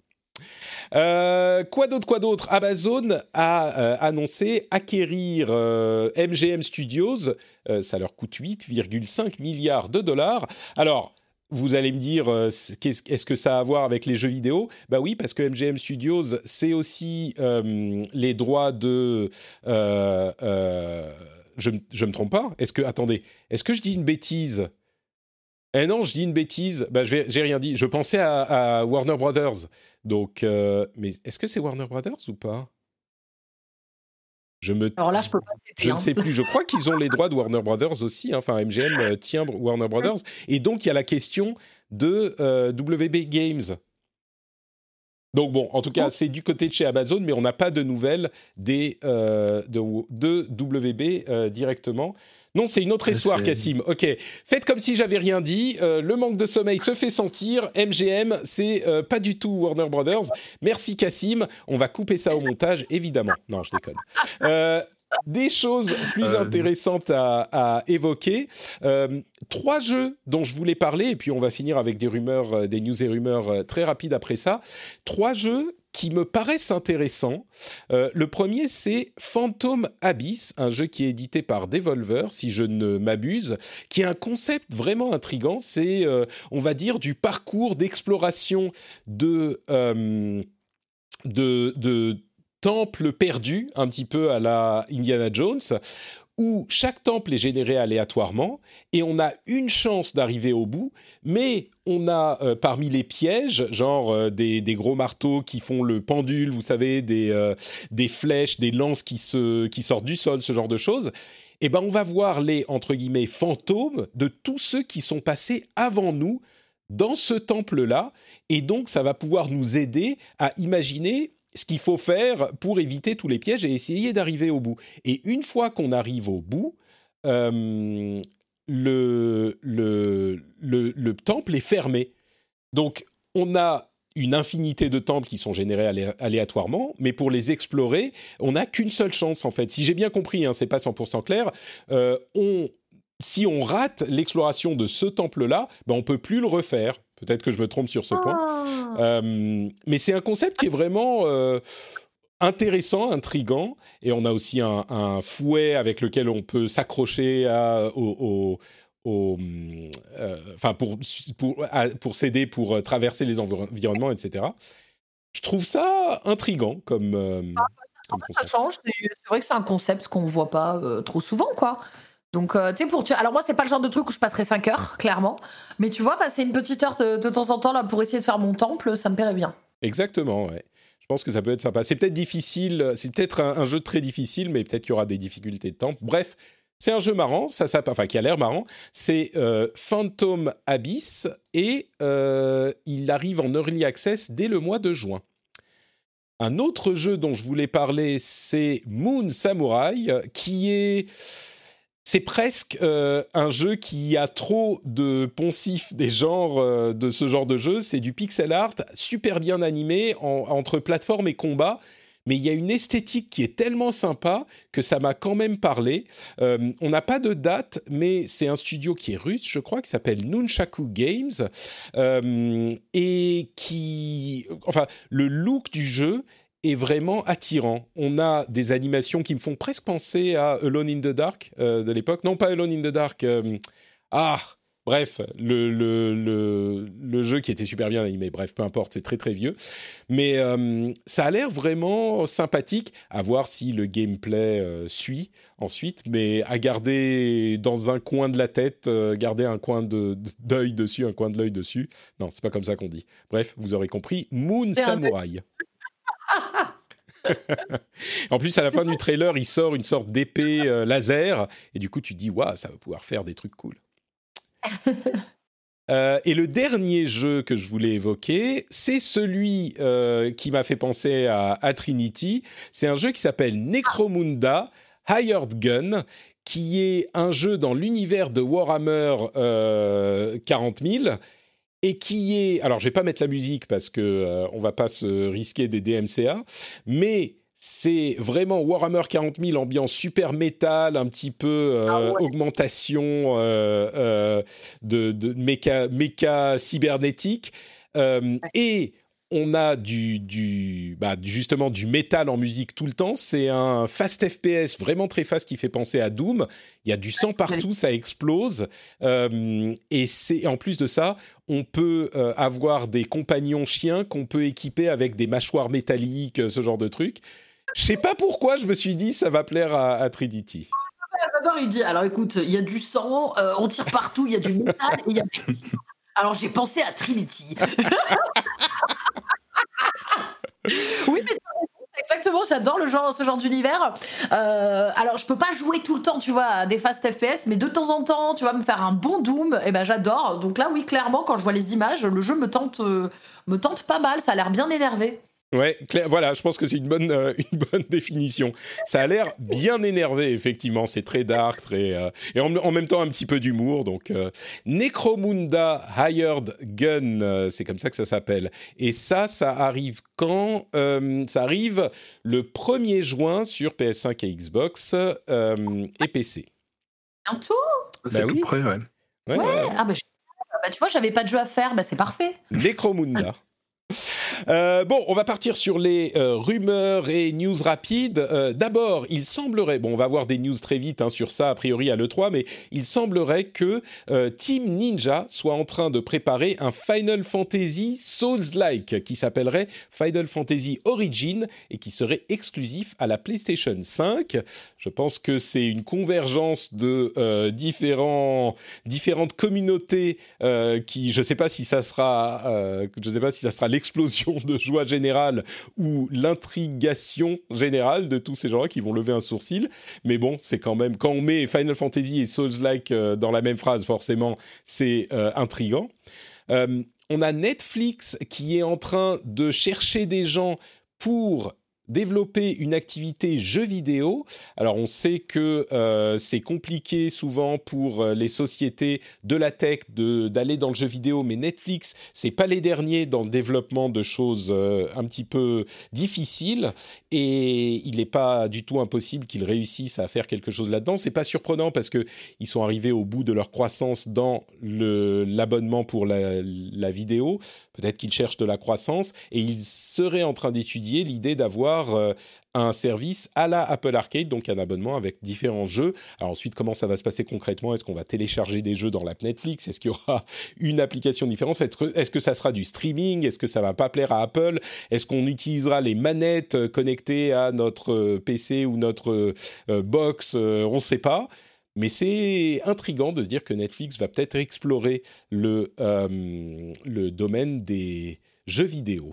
Euh, quoi d'autre, quoi d'autre? Amazon a euh, annoncé acquérir euh, M G M Studios. Euh, ça leur coûte huit virgule cinq milliards de dollars. Alors, vous allez me dire, euh, qu'est-ce, est-ce que ça a à voir avec les jeux vidéo? Bah oui, parce que M G M Studios, c'est aussi euh, les droits de... Euh, euh, je, je me trompe pas? Est-ce que... Attendez, est-ce que je dis une bêtise? Eh non, je dis une bêtise. Bah, je vais, j'ai rien dit. Je pensais à, à Warner Brothers. Donc, euh, mais est-ce que c'est Warner Brothers ou pas? Je me, Alors là, je peux pas t'aider, je hein. ne sais plus. Je crois qu'ils ont les droits de Warner Brothers aussi. Hein. Enfin, M G M euh, tient Warner Brothers. Et donc, il y a la question de euh, W B Games. Donc bon, en tout cas, c'est du côté de chez Amazon, mais on n'a pas de nouvelles des, euh, de, de W B euh, directement. Non, c'est une autre histoire, C'est- Cassim. Ok, faites comme si j'avais rien dit. Euh, le manque de sommeil se fait sentir. M G M, c'est euh, pas du tout Warner Brothers. Merci, Cassim. On va couper ça au montage, évidemment. Non, je déconne. Euh, des choses plus Euh, intéressantes à, à évoquer. Euh, trois jeux dont je voulais parler, et puis on va finir avec des rumeurs, euh, des news et rumeurs euh, très rapides après ça. Trois jeux qui me paraissent intéressants. Euh, le premier, c'est Phantom Abyss, un jeu qui est édité par Devolver, si je ne m'abuse, qui a un concept vraiment intriguant. C'est, euh, on va dire, du parcours d'exploration de, euh, de, de temples perdus, un petit peu à la Indiana Jones, où chaque temple est généré aléatoirement et on a une chance d'arriver au bout, mais on a euh, parmi les pièges, genre euh, des, des gros marteaux qui font le pendule, vous savez, des, euh, des flèches, des lances qui, se, qui sortent du sol, ce genre de choses, et ben on va voir les, entre guillemets, fantômes de tous ceux qui sont passés avant nous dans ce temple-là, et donc ça va pouvoir nous aider à imaginer ce qu'il faut faire pour éviter tous les pièges et essayer d'arriver au bout. Et une fois qu'on arrive au bout, euh, le, le, le, le temple est fermé. Donc, on a une infinité de temples qui sont générés alé- aléatoirement, mais pour les explorer, on n'a qu'une seule chance, en fait. Si j'ai bien compris, hein, c'est pas cent pour cent clair, euh, on, si on rate l'exploration de ce temple-là, ben on ne peut plus le refaire. Peut-être que je me trompe sur ce point. Ah. Euh, mais c'est un concept qui est vraiment euh, intéressant, intriguant. Et on a aussi un, un fouet avec lequel on peut s'accrocher à, au, au, au, euh, enfin pour, pour, à, pour s'aider, pour traverser les environnements, et cetera. Je trouve ça intriguant comme, euh, Ah, comme ça concept. change. C'est c'est vrai que c'est un concept qu'on ne voit pas euh, trop souvent, quoi. Donc, euh, tu sais, pour tu... alors moi, c'est pas le genre de truc où je passerai cinq heures, clairement. Mais tu vois, passer une petite heure de, de temps en temps là pour essayer de faire mon temple, ça me plairait bien. Exactement, ouais. Je pense que ça peut être sympa. C'est peut-être difficile, c'est peut-être un, un jeu très difficile, mais peut-être qu'il y aura des difficultés de temps. Bref, c'est un jeu marrant, ça, ça, enfin qui a l'air marrant. C'est euh, Phantom Abyss et euh, il arrive en Early Access dès le mois de juin. Un autre jeu dont je voulais parler, c'est Moon Samurai, qui est... C'est presque euh, un jeu qui a trop de poncifs des genres euh, de ce genre de jeu. C'est du pixel art super bien animé en, entre plateforme et combat. Mais il y a une esthétique qui est tellement sympa que ça m'a quand même parlé. Euh, on n'a pas de date, mais c'est un studio qui est russe, je crois, qui s'appelle Nunchaku Games. Euh, et qui... Enfin, le look du jeu est vraiment attirant. On a des animations qui me font presque penser à Alone in the Dark euh, de l'époque. Non, pas Alone in the Dark. Euh, ah, bref, le, le, le, le jeu qui était super bien animé. Bref, peu importe, c'est très très vieux. Mais euh, ça a l'air vraiment sympathique. À voir si le gameplay euh, suit ensuite. Mais à garder dans un coin de la tête, euh, garder un coin de, de, d'œil dessus, un coin de l'œil dessus. Non, c'est pas comme ça qu'on dit. Bref, vous aurez compris. Moon Samurai. En plus, à la fin du trailer, il sort une sorte d'épée euh, laser, et du coup, tu dis, waouh, ça va pouvoir faire des trucs cool. euh, et le dernier jeu que je voulais évoquer, c'est celui euh, qui m'a fait penser à, à Trinity. C'est un jeu qui s'appelle Necromunda Hired Gun, qui est un jeu dans l'univers de Warhammer euh, quarante mille. Et qui est... Alors, je ne vais pas mettre la musique parce qu'on euh, ne va pas se risquer des D M C A, mais c'est vraiment Warhammer quarante mille, ambiance super métal, un petit peu euh, ah ouais. augmentation euh, euh, de, de méca, méca cybernétique. Euh, ouais. Et on a du, du, bah, justement du métal en musique tout le temps. C'est un fast F P S vraiment très fast qui fait penser à Doom. Il y a du sang partout, ça explose. Euh, et c'est, en plus de ça, on peut euh, avoir des compagnons chiens qu'on peut équiper avec des mâchoires métalliques, ce genre de trucs. Je sais pas pourquoi, je me suis dit ça va plaire à, à Trinity. J'adore, il dit, alors écoute, il y a du sang, euh, on tire partout, il y a du métal, et il y a... Alors j'ai pensé à Trinity. Oui, mais exactement, j'adore le genre, ce genre d'univers. Euh, alors, je peux pas jouer tout le temps, tu vois, à des fast F P S, mais de temps en temps, tu vas me faire un bon Doom, et ben j'adore. Donc là, oui, clairement, quand je vois les images, le jeu me tente, euh, me tente pas mal. Ça a l'air bien énervé. Ouais, clair, voilà, je pense que c'est une bonne, euh, une bonne définition. Ça a l'air bien énervé, effectivement. C'est très dark, très euh, et en, en même temps un petit peu d'humour. Donc, euh, Necromunda Hired Gun, euh, c'est comme ça que ça s'appelle. Et ça, ça arrive quand euh, Ça arrive le premier juin sur P S cinq et Xbox euh, et P C. Bientôt. C'est bah tout oui. près, ouais. Ouais. ouais. Ah bah, je... bah tu vois, j'avais pas de jeu à faire. Bah c'est parfait. Necromunda. Euh, bon, on va partir sur les euh, rumeurs et news rapides. Euh, d'abord, il semblerait, bon, on va voir des news très vite hein, sur ça, a priori à l'E trois, mais il semblerait que euh, Team Ninja soit en train de préparer un Final Fantasy Souls-like qui s'appellerait Final Fantasy Origin et qui serait exclusif à la PlayStation cinq. Je pense que c'est une convergence de euh, différents, différentes communautés euh, qui, je ne sais pas si ça sera, euh, je sais pas si ça sera l'explosion de joie générale ou l'intrigation générale de tous ces gens-là qui vont lever un sourcil. Mais bon, c'est quand même, quand on met Final Fantasy et Souls-like euh, dans la même phrase, forcément, c'est euh, intriguant. Euh, on a Netflix qui est en train de chercher des gens pour développer une activité jeu vidéo. Alors on sait que euh, c'est compliqué souvent pour euh, les sociétés de la tech de, d'aller dans le jeu vidéo, mais Netflix, c'est pas les derniers dans le développement de choses euh, un petit peu difficiles et il n'est pas du tout impossible qu'ils réussissent à faire quelque chose là-dedans. C'est pas surprenant parce que ils sont arrivés au bout de leur croissance dans le, l'abonnement pour la, la vidéo. Peut-être qu'ils cherchent de la croissance et ils seraient en train d'étudier l'idée d'avoir Euh, un service à la Apple Arcade, donc un abonnement avec différents jeux. Alors ensuite, comment ça va se passer concrètement ? Est-ce qu'on va télécharger des jeux dans l'app Netflix ? Est-ce qu'il y aura une application différente ? Est-ce que, est-ce que ça sera du streaming ? Est-ce que ça va pas plaire à Apple ? Est-ce qu'on utilisera les manettes connectées à notre P C ou notre euh, box ? euh, On ne sait pas. Mais c'est intriguant de se dire que Netflix va peut-être explorer le, euh, le domaine des jeux vidéo.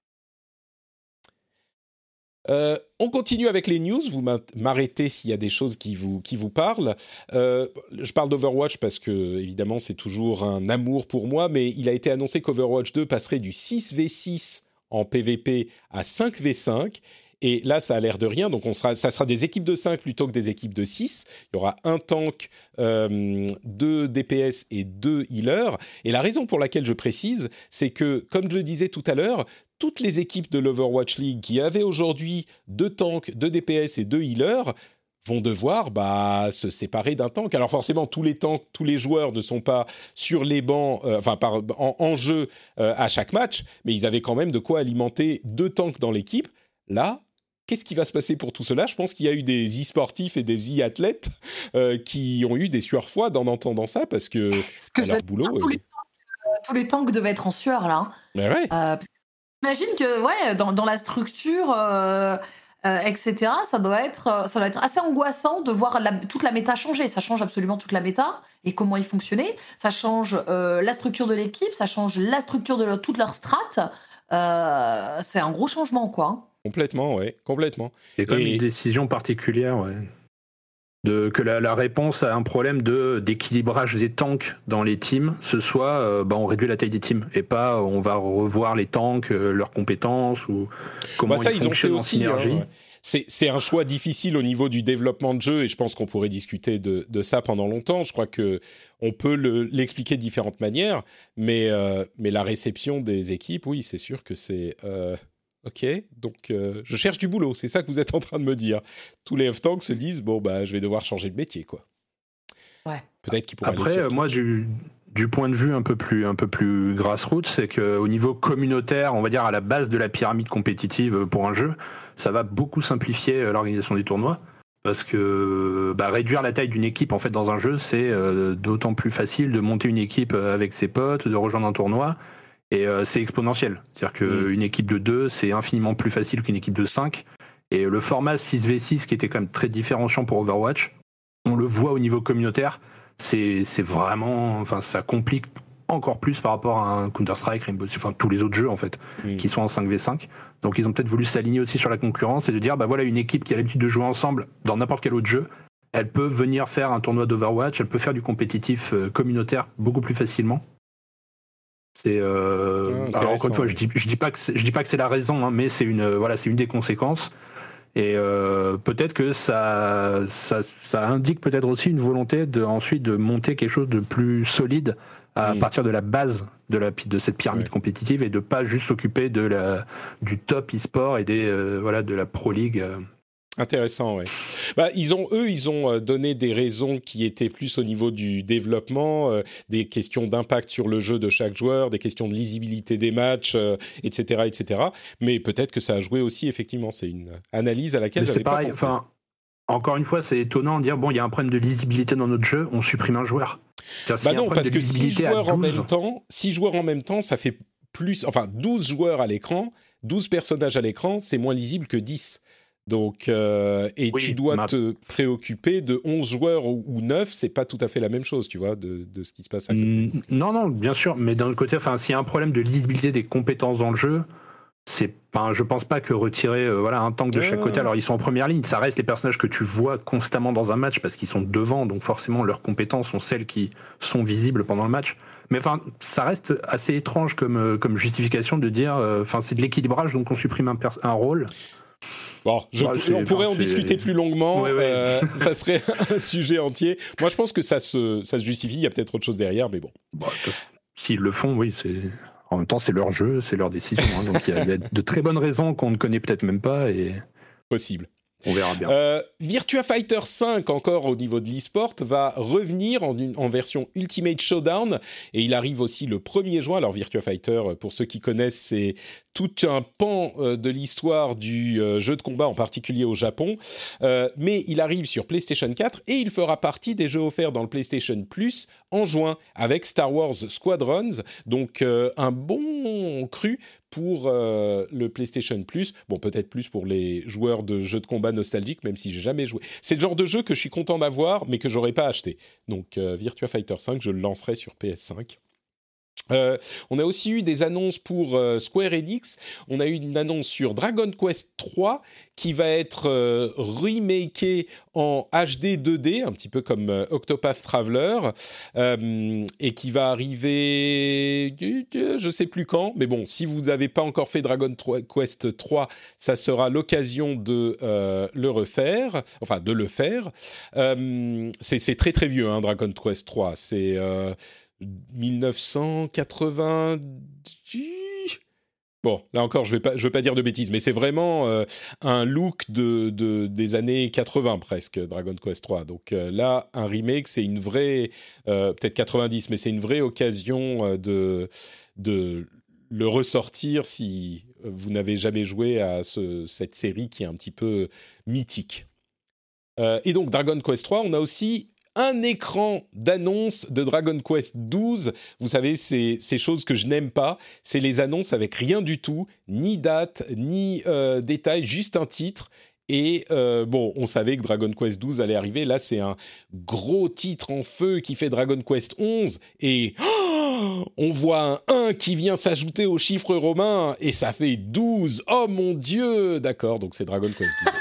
Euh, on continue avec les news, vous m'arrêtez s'il y a des choses qui vous, qui vous parlent. Euh, je parle d'Overwatch parce que, évidemment, c'est toujours un amour pour moi, mais il a été annoncé qu'Overwatch deux passerait du six contre six en P V P à cinq contre cinq. Et là, ça a l'air de rien. Donc, on sera, ça sera des équipes de cinq plutôt que des équipes de six. Il y aura un tank, euh, deux D P S et deux healers. Et la raison pour laquelle je précise, c'est que, comme je le disais tout à l'heure, toutes les équipes de l'Overwatch League qui avaient aujourd'hui deux tanks, deux D P S et deux healers vont devoir bah, se séparer d'un tank. Alors forcément, tous les tanks, tous les joueurs ne sont pas sur les bancs, euh, enfin par, en, en jeu euh, à chaque match, mais ils avaient quand même de quoi alimenter deux tanks dans l'équipe. Là, qu'est-ce qui va se passer pour tout cela ? Je pense qu'il y a eu des e-sportifs et des e-athlètes euh, qui ont eu des sueurs froides en entendant ça parce que, que leur boulot... Tous, euh... les tanks, tous les tanks devaient être en sueur, là. Mais ouais. Euh, J'imagine que ouais, dans, dans la structure, euh, euh, et cetera, ça doit, être, ça doit être assez angoissant de voir la, toute la méta changer. Ça change absolument toute la méta et comment ils fonctionnaient. Ça change euh, la structure de l'équipe, ça change la structure de leur, toute leur strat. Euh, c'est un gros changement, quoi. Complètement, ouais, complètement. C'est comme et... une décision particulière, ouais. De, que la, la réponse à un problème de, d'équilibrage des tanks dans les teams, ce soit euh, bah on réduit la taille des teams et pas on va revoir les tanks, euh, leurs compétences ou comment bah ça, ils, ils fonctionnent ont fait aussi, en synergie. Hein, c'est, c'est un choix difficile au niveau du développement de jeu et je pense qu'on pourrait discuter de, de ça pendant longtemps. Je crois qu'on peut le, l'expliquer de différentes manières, mais, euh, mais la réception des équipes, oui, c'est sûr que c'est... Euh Ok, donc euh, je cherche du boulot, c'est ça que vous êtes en train de me dire. Tous les off-tanks se disent, bon, bah, je vais devoir changer de métier, quoi. Ouais. Peut-être qu'ils pourraient Après, aller sur moi, du, du point de vue un peu plus, un peu plus grassroots, c'est qu'au niveau communautaire, on va dire à la base de la pyramide compétitive pour un jeu, ça va beaucoup simplifier l'organisation des tournois. Parce que bah, réduire la taille d'une équipe en fait, dans un jeu, c'est euh, d'autant plus facile de monter une équipe avec ses potes, de rejoindre un tournoi. Et euh, c'est exponentiel. C'est-à-dire qu'une mmh. équipe de deux, c'est infiniment plus facile qu'une équipe de cinq. Et le format six contre six, qui était quand même très différenciant pour Overwatch, on le voit au niveau communautaire, c'est, c'est vraiment... Enfin, ça complique encore plus par rapport à un Counter-Strike, Rainbow Six, enfin tous les autres jeux, en fait, mmh. qui sont en cinq contre cinq. Donc ils ont peut-être voulu s'aligner aussi sur la concurrence et de dire, bah voilà, une équipe qui a l'habitude de jouer ensemble dans n'importe quel autre jeu, elle peut venir faire un tournoi d'Overwatch, elle peut faire du compétitif euh, communautaire beaucoup plus facilement. C'est euh... ah, alors encore une fois, je dis je dis pas que c'est, je dis pas que c'est la raison, hein, mais c'est une voilà, c'est une des conséquences. Et euh, peut-être que ça, ça ça indique peut-être aussi une volonté de ensuite de monter quelque chose de plus solide à mmh. partir de la base de la de cette pyramide ouais. compétitive et de pas juste s'occuper de la du top e-sport et des euh, voilà de la Pro League. Euh. Intéressant, oui. Bah, ils ont, eux, ils ont donné des raisons qui étaient plus au niveau du développement, euh, des questions d'impact sur le jeu de chaque joueur, des questions de lisibilité des matchs, euh, et cetera, et cetera. Mais peut-être que ça a joué aussi, effectivement. C'est une analyse à laquelle Mais j'avais c'est pas pareil, pensé. enfin, encore une fois, c'est étonnant de dire, bon, il y a un problème de lisibilité dans notre jeu, on supprime un joueur. Bah non, parce que six joueurs en même temps, six joueurs en même temps, ça fait plus, enfin, douze joueurs à l'écran, douze personnages à l'écran, c'est moins lisible que dix. Donc, euh, et oui, tu dois ma... te préoccuper de onze joueurs ou, ou neuf, c'est pas tout à fait la même chose, tu vois, de, de ce qui se passe à côté. Mmh, non, non, bien sûr, mais d'un autre côté, enfin, s'il y a un problème de lisibilité des compétences dans le jeu, c'est pas, je pense pas que retirer euh, voilà, un tank de chaque côté, alors ils sont en première ligne, ça reste les personnages que tu vois constamment dans un match parce qu'ils sont devant, donc forcément leurs compétences sont celles qui sont visibles pendant le match. Mais enfin, ça reste assez étrange comme, comme justification de dire, enfin, euh, c'est de l'équilibrage, donc on supprime un, pers- un rôle. Bon, je, bah, on pourrait en discuter plus longuement, ouais, ouais. Euh, ça serait un sujet entier. Moi, je pense que ça se, ça se justifie, il y a peut-être autre chose derrière, mais bon. Bah, s'ils le font, oui, c'est... En même temps, c'est leur jeu, c'est leur décision, hein, donc il y, y a de très bonnes raisons qu'on ne connaît peut-être même pas. Et... Possible. On verra bien. Euh, Virtua Fighter cinq, encore au niveau de l'e-sport, va revenir en, une, en version Ultimate Showdown, et il arrive aussi le premier juin. Alors Virtua Fighter, pour ceux qui connaissent, c'est tout un pan euh, de l'histoire du euh, jeu de combat, en particulier au Japon. Euh, mais il arrive sur PlayStation quatre, et il fera partie des jeux offerts dans le PlayStation Plus en juin, avec Star Wars Squadrons, donc euh, un bon cru pour euh, le PlayStation Plus. Bon, peut-être plus pour les joueurs de jeux de combat nostalgiques, même si j'ai jamais joué. C'est le genre de jeu que je suis content d'avoir, mais que j'aurais pas acheté. Donc, euh, Virtua Fighter cinq, je le lancerai sur P S cinq. Euh, on a aussi eu des annonces pour euh, Square Enix. On a eu une annonce sur Dragon Quest trois qui va être euh, remaké en H D deux D, un petit peu comme euh, Octopath Traveler, euh, et qui va arriver, je sais plus quand, mais bon, si vous n'avez pas encore fait Dragon Quest trois, ça sera l'occasion de euh, le refaire, enfin de le faire. Euh, c'est, c'est très très vieux, hein, Dragon Quest trois, c'est... Euh, dix-neuf cent quatre-vingt-dix. Bon, là encore, je ne veux pas dire de bêtises, mais c'est vraiment euh, un look de, de, des années quatre-vingts presque, Dragon Quest trois. Donc euh, là, un remake, c'est une vraie, euh, peut-être quatre-vingt-dix, mais c'est une vraie occasion euh, de, de le ressortir si vous n'avez jamais joué à ce, cette série qui est un petit peu mythique. Euh, et donc, Dragon Quest trois, on a aussi un écran d'annonce de Dragon Quest douze. Vous savez, c'est ces choses que je n'aime pas. C'est les annonces avec rien du tout, ni date, ni euh, détail, juste un titre. Et euh, bon, on savait que Dragon Quest douze allait arriver. Là, c'est un gros titre en feu qui fait Dragon Quest onze. Et oh, on voit un un qui vient s'ajouter au chiffre romain. Et ça fait douze. Oh mon Dieu! D'accord, donc c'est Dragon Quest douze.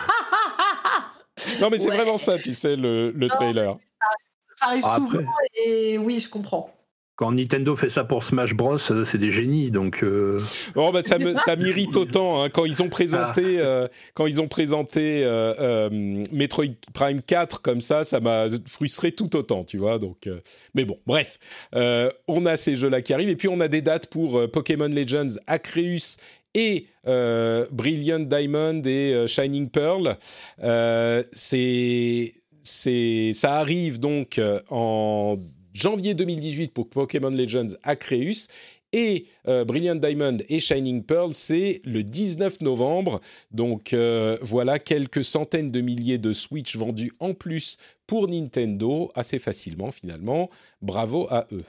Non, mais c'est ouais. vraiment ça, tu sais, le, le non, trailer. Ça, ça arrive ah, souvent, et oui, je comprends. Quand Nintendo fait ça pour Smash Bros, c'est des génies, donc... Euh... Oh, bah, ça, me, ça m'irrite autant, hein, quand ils ont présenté, ah. euh, quand ils ont présenté euh, euh, Metroid Prime quatre comme ça, ça m'a frustré tout autant, tu vois, donc... Euh... Mais bon, bref, euh, on a ces jeux-là qui arrivent, et puis on a des dates pour euh, Pokémon Legends, Arceus et euh, Brilliant Diamond et euh, Shining Pearl. Euh, c'est, c'est, ça arrive donc euh, en janvier deux mille dix-huit pour Pokémon Legends Arceus, et euh, Brilliant Diamond et Shining Pearl, c'est le dix-neuf novembre. Donc euh, voilà quelques centaines de milliers de Switch vendus en plus pour Nintendo, assez facilement finalement. Bravo à eux.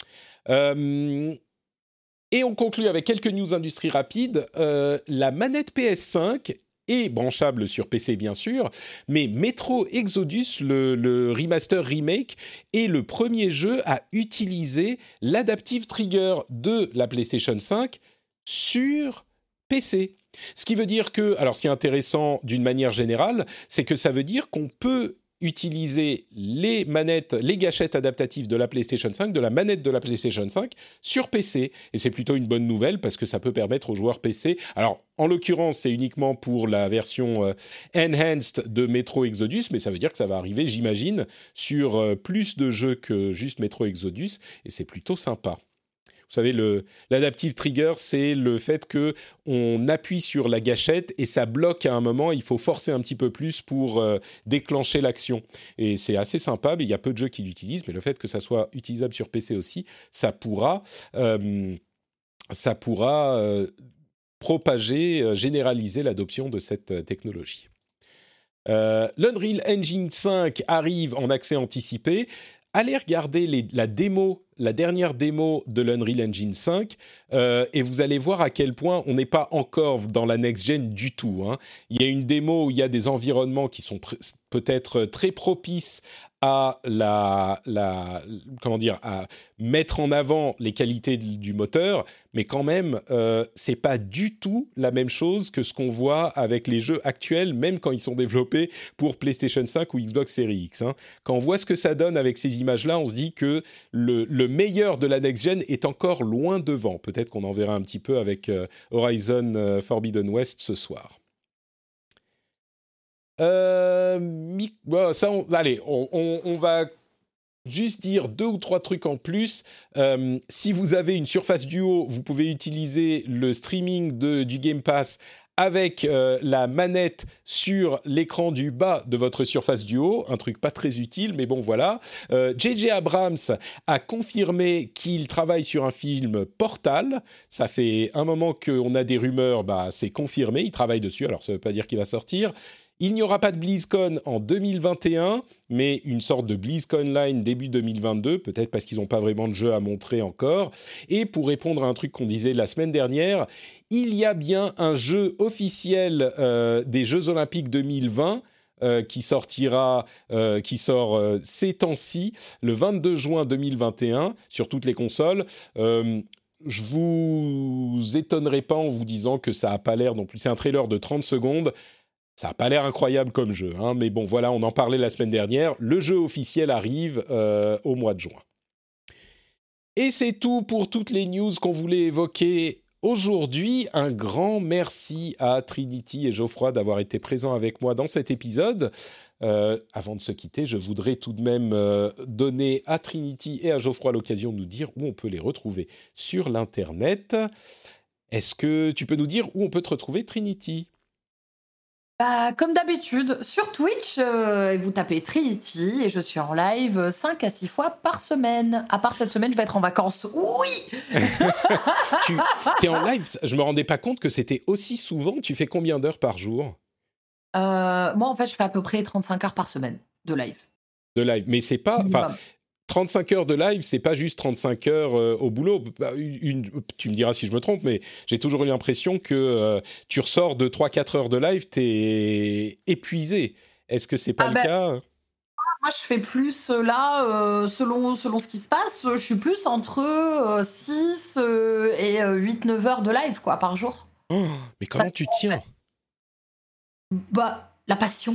Euh, Et on conclut avec quelques news industrie rapides. Euh, la manette P S cinq est branchable sur P C, bien sûr, mais Metro Exodus, le, le remaster remake, est le premier jeu à utiliser l'adaptive trigger de la PlayStation cinq sur P C. Ce qui veut dire que... Alors, ce qui est intéressant d'une manière générale, c'est que ça veut dire qu'on peut utiliser les manettes, les gâchettes adaptatives de la PlayStation cinq, de la manette de la PlayStation cinq sur P C. Et c'est plutôt une bonne nouvelle parce que ça peut permettre aux joueurs P C... Alors, en l'occurrence, c'est uniquement pour la version euh, enhanced de Metro Exodus, mais ça veut dire que ça va arriver, j'imagine, sur euh, plus de jeux que juste Metro Exodus, et c'est plutôt sympa. Vous savez, le, l'adaptive trigger, c'est le fait que on appuie sur la gâchette et ça bloque à un moment. Il faut forcer un petit peu plus pour euh, déclencher l'action. Et c'est assez sympa, mais il y a peu de jeux qui l'utilisent. Mais le fait que ça soit utilisable sur P C aussi, ça pourra, euh, ça pourra euh, propager, euh, généraliser l'adoption de cette euh, technologie. Euh, L'Unreal Engine cinq arrive en accès anticipé. Allez regarder les, la démo, la dernière démo de l'Unreal Engine cinq euh, et vous allez voir à quel point on n'est pas encore dans la next-gen du tout. Hein. Il y a une démo où il y a des environnements qui sont pr- peut-être très propices à la, la, comment dire, à mettre en avant les qualités du moteur, mais quand même, euh, c'est pas du tout la même chose que ce qu'on voit avec les jeux actuels, même quand ils sont développés pour PlayStation cinq ou Xbox Series X. Hein. Quand on voit ce que ça donne avec ces images-là, on se dit que le, le meilleur de la next-gen est encore loin devant. Peut-être qu'on en verra un petit peu avec euh, Horizon euh, Forbidden West ce soir. Euh, mi- bon, ça, on, allez, on, on, on va juste dire deux ou trois trucs en plus. Euh, si vous avez une Surface Duo, vous pouvez utiliser le streaming de, du Game Pass avec euh, la manette sur l'écran du bas de votre Surface Duo, un truc pas très utile, mais bon voilà. Euh, J J Abrams a confirmé qu'il travaille sur un film Portal. Ça fait un moment qu'on a des rumeurs, bah c'est confirmé, il travaille dessus, alors ça veut pas dire qu'il va sortir. Il n'y aura pas de BlizzCon en deux mille vingt et un, mais une sorte de BlizzConline début deux mille vingt-deux, peut-être parce qu'ils n'ont pas vraiment de jeu à montrer encore. Et pour répondre à un truc qu'on disait la semaine dernière, il y a bien un jeu officiel euh, des Jeux Olympiques deux mille vingt euh, qui sortira, euh, qui sort euh, ces temps-ci, le vingt-deux juin deux mille vingt et un, sur toutes les consoles. Euh, je vous étonnerai pas en vous disant que ça n'a pas l'air non plus. C'est un trailer de trente secondes. Ça n'a pas l'air incroyable comme jeu, hein, mais bon, voilà, on en parlait la semaine dernière. Le jeu officiel arrive euh, au mois de juin. Et c'est tout pour toutes les news qu'on voulait évoquer aujourd'hui. Un grand merci à Trinity et Geoffroy d'avoir été présents avec moi dans cet épisode. Euh, avant de se quitter, je voudrais tout de même euh, donner à Trinity et à Geoffroy l'occasion de nous dire où on peut les retrouver sur l'Internet. Est-ce que tu peux nous dire où on peut te retrouver, Trinity ? Bah, comme d'habitude, sur Twitch, euh, vous tapez Trinity et je suis en live cinq à six fois par semaine. À part cette semaine, je vais être en vacances. Oui. Tu es en live, je me rendais pas compte que c'était aussi souvent. Tu fais combien d'heures par jour ? euh, Moi, en fait, je fais à peu près trente-cinq heures par semaine de live. De live, mais c'est pas... Enfin, trente-cinq heures de live, c'est pas juste trente-cinq heures euh, au boulot. Une, une, tu me diras si je me trompe, mais j'ai toujours eu l'impression que euh, tu ressors de trois à quatre heures de live, t'es épuisé. Est-ce que c'est pas ah le ben, cas ? Moi, je fais plus euh, là, euh, selon, selon ce qui se passe, je suis plus entre euh, six euh, et euh, huit neuf heures de live quoi, par jour. Oh, mais comment Ça, tu tiens ? Bah, la passion.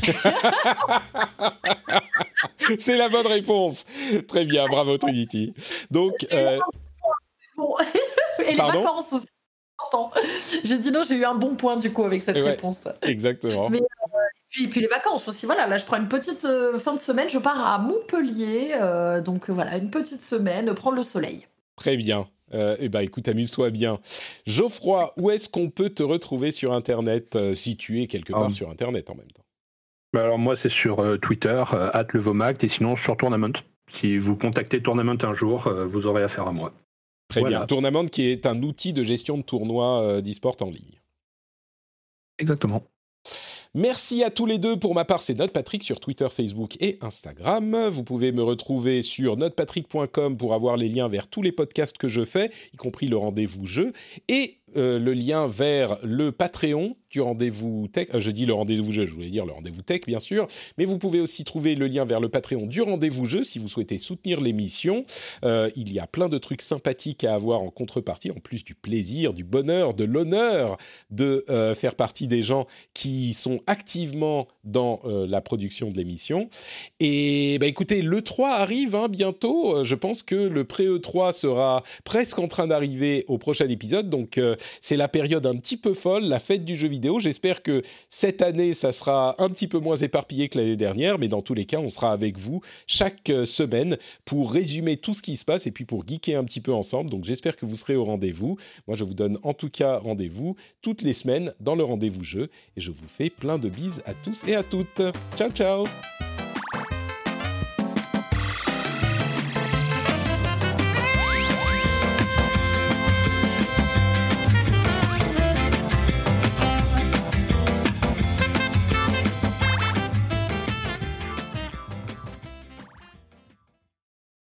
C'est la bonne réponse. Très bien, bravo Trinity. Donc, euh... bon. Et les Pardon vacances aussi. J'ai dit non, j'ai eu un bon point du coup avec cette ouais, réponse. Exactement. Mais euh, puis, puis les vacances aussi. Voilà, là je prends une petite euh, fin de semaine. Je pars à Montpellier, euh, donc euh, voilà, une petite semaine, prendre le soleil. Très bien. Euh, eh ben, écoute, amuse-toi bien. Geoffroy, où est-ce qu'on peut te retrouver sur Internet, euh, si tu es quelque part um. sur Internet en même temps ? Bah alors moi c'est sur euh, Twitter, euh, arobase levomact, et sinon sur Tournament. Si vous contactez Tournament un jour, euh, vous aurez affaire à moi. Très voilà. bien. Tournament qui est un outil de gestion de tournois euh, d'e-sport en ligne. Exactement. Merci à tous les deux. Pour ma part, c'est NotePatrick sur Twitter, Facebook et Instagram. Vous pouvez me retrouver sur notepatrick point com pour avoir les liens vers tous les podcasts que je fais, y compris le rendez-vous jeu, et euh, le lien vers le Patreon du rendez-vous tech. Euh, je dis le rendez-vous jeu, je voulais dire le rendez-vous tech, bien sûr. Mais vous pouvez aussi trouver le lien vers le Patreon du rendez-vous jeu si vous souhaitez soutenir l'émission. Euh, il y a plein de trucs sympathiques à avoir en contrepartie, en plus du plaisir, du bonheur, de l'honneur de euh, faire partie des gens qui sont activement dans euh, la production de l'émission. Et bah, écoutez, l'E trois arrive hein, bientôt. Euh, je pense que le pré-E trois sera presque en train d'arriver au prochain épisode. Donc, euh, c'est la période un petit peu folle, la fête du jeu vidéo. J'espère que cette année, ça sera un petit peu moins éparpillé que l'année dernière. Mais dans tous les cas, on sera avec vous chaque euh, semaine pour résumer tout ce qui se passe et puis pour geeker un petit peu ensemble. Donc, j'espère que vous serez au rendez-vous. Moi, je vous donne en tout cas rendez-vous toutes les semaines dans le rendez-vous jeu. Et je vous fais plein de bises à tous et à toutes. Ciao, ciao!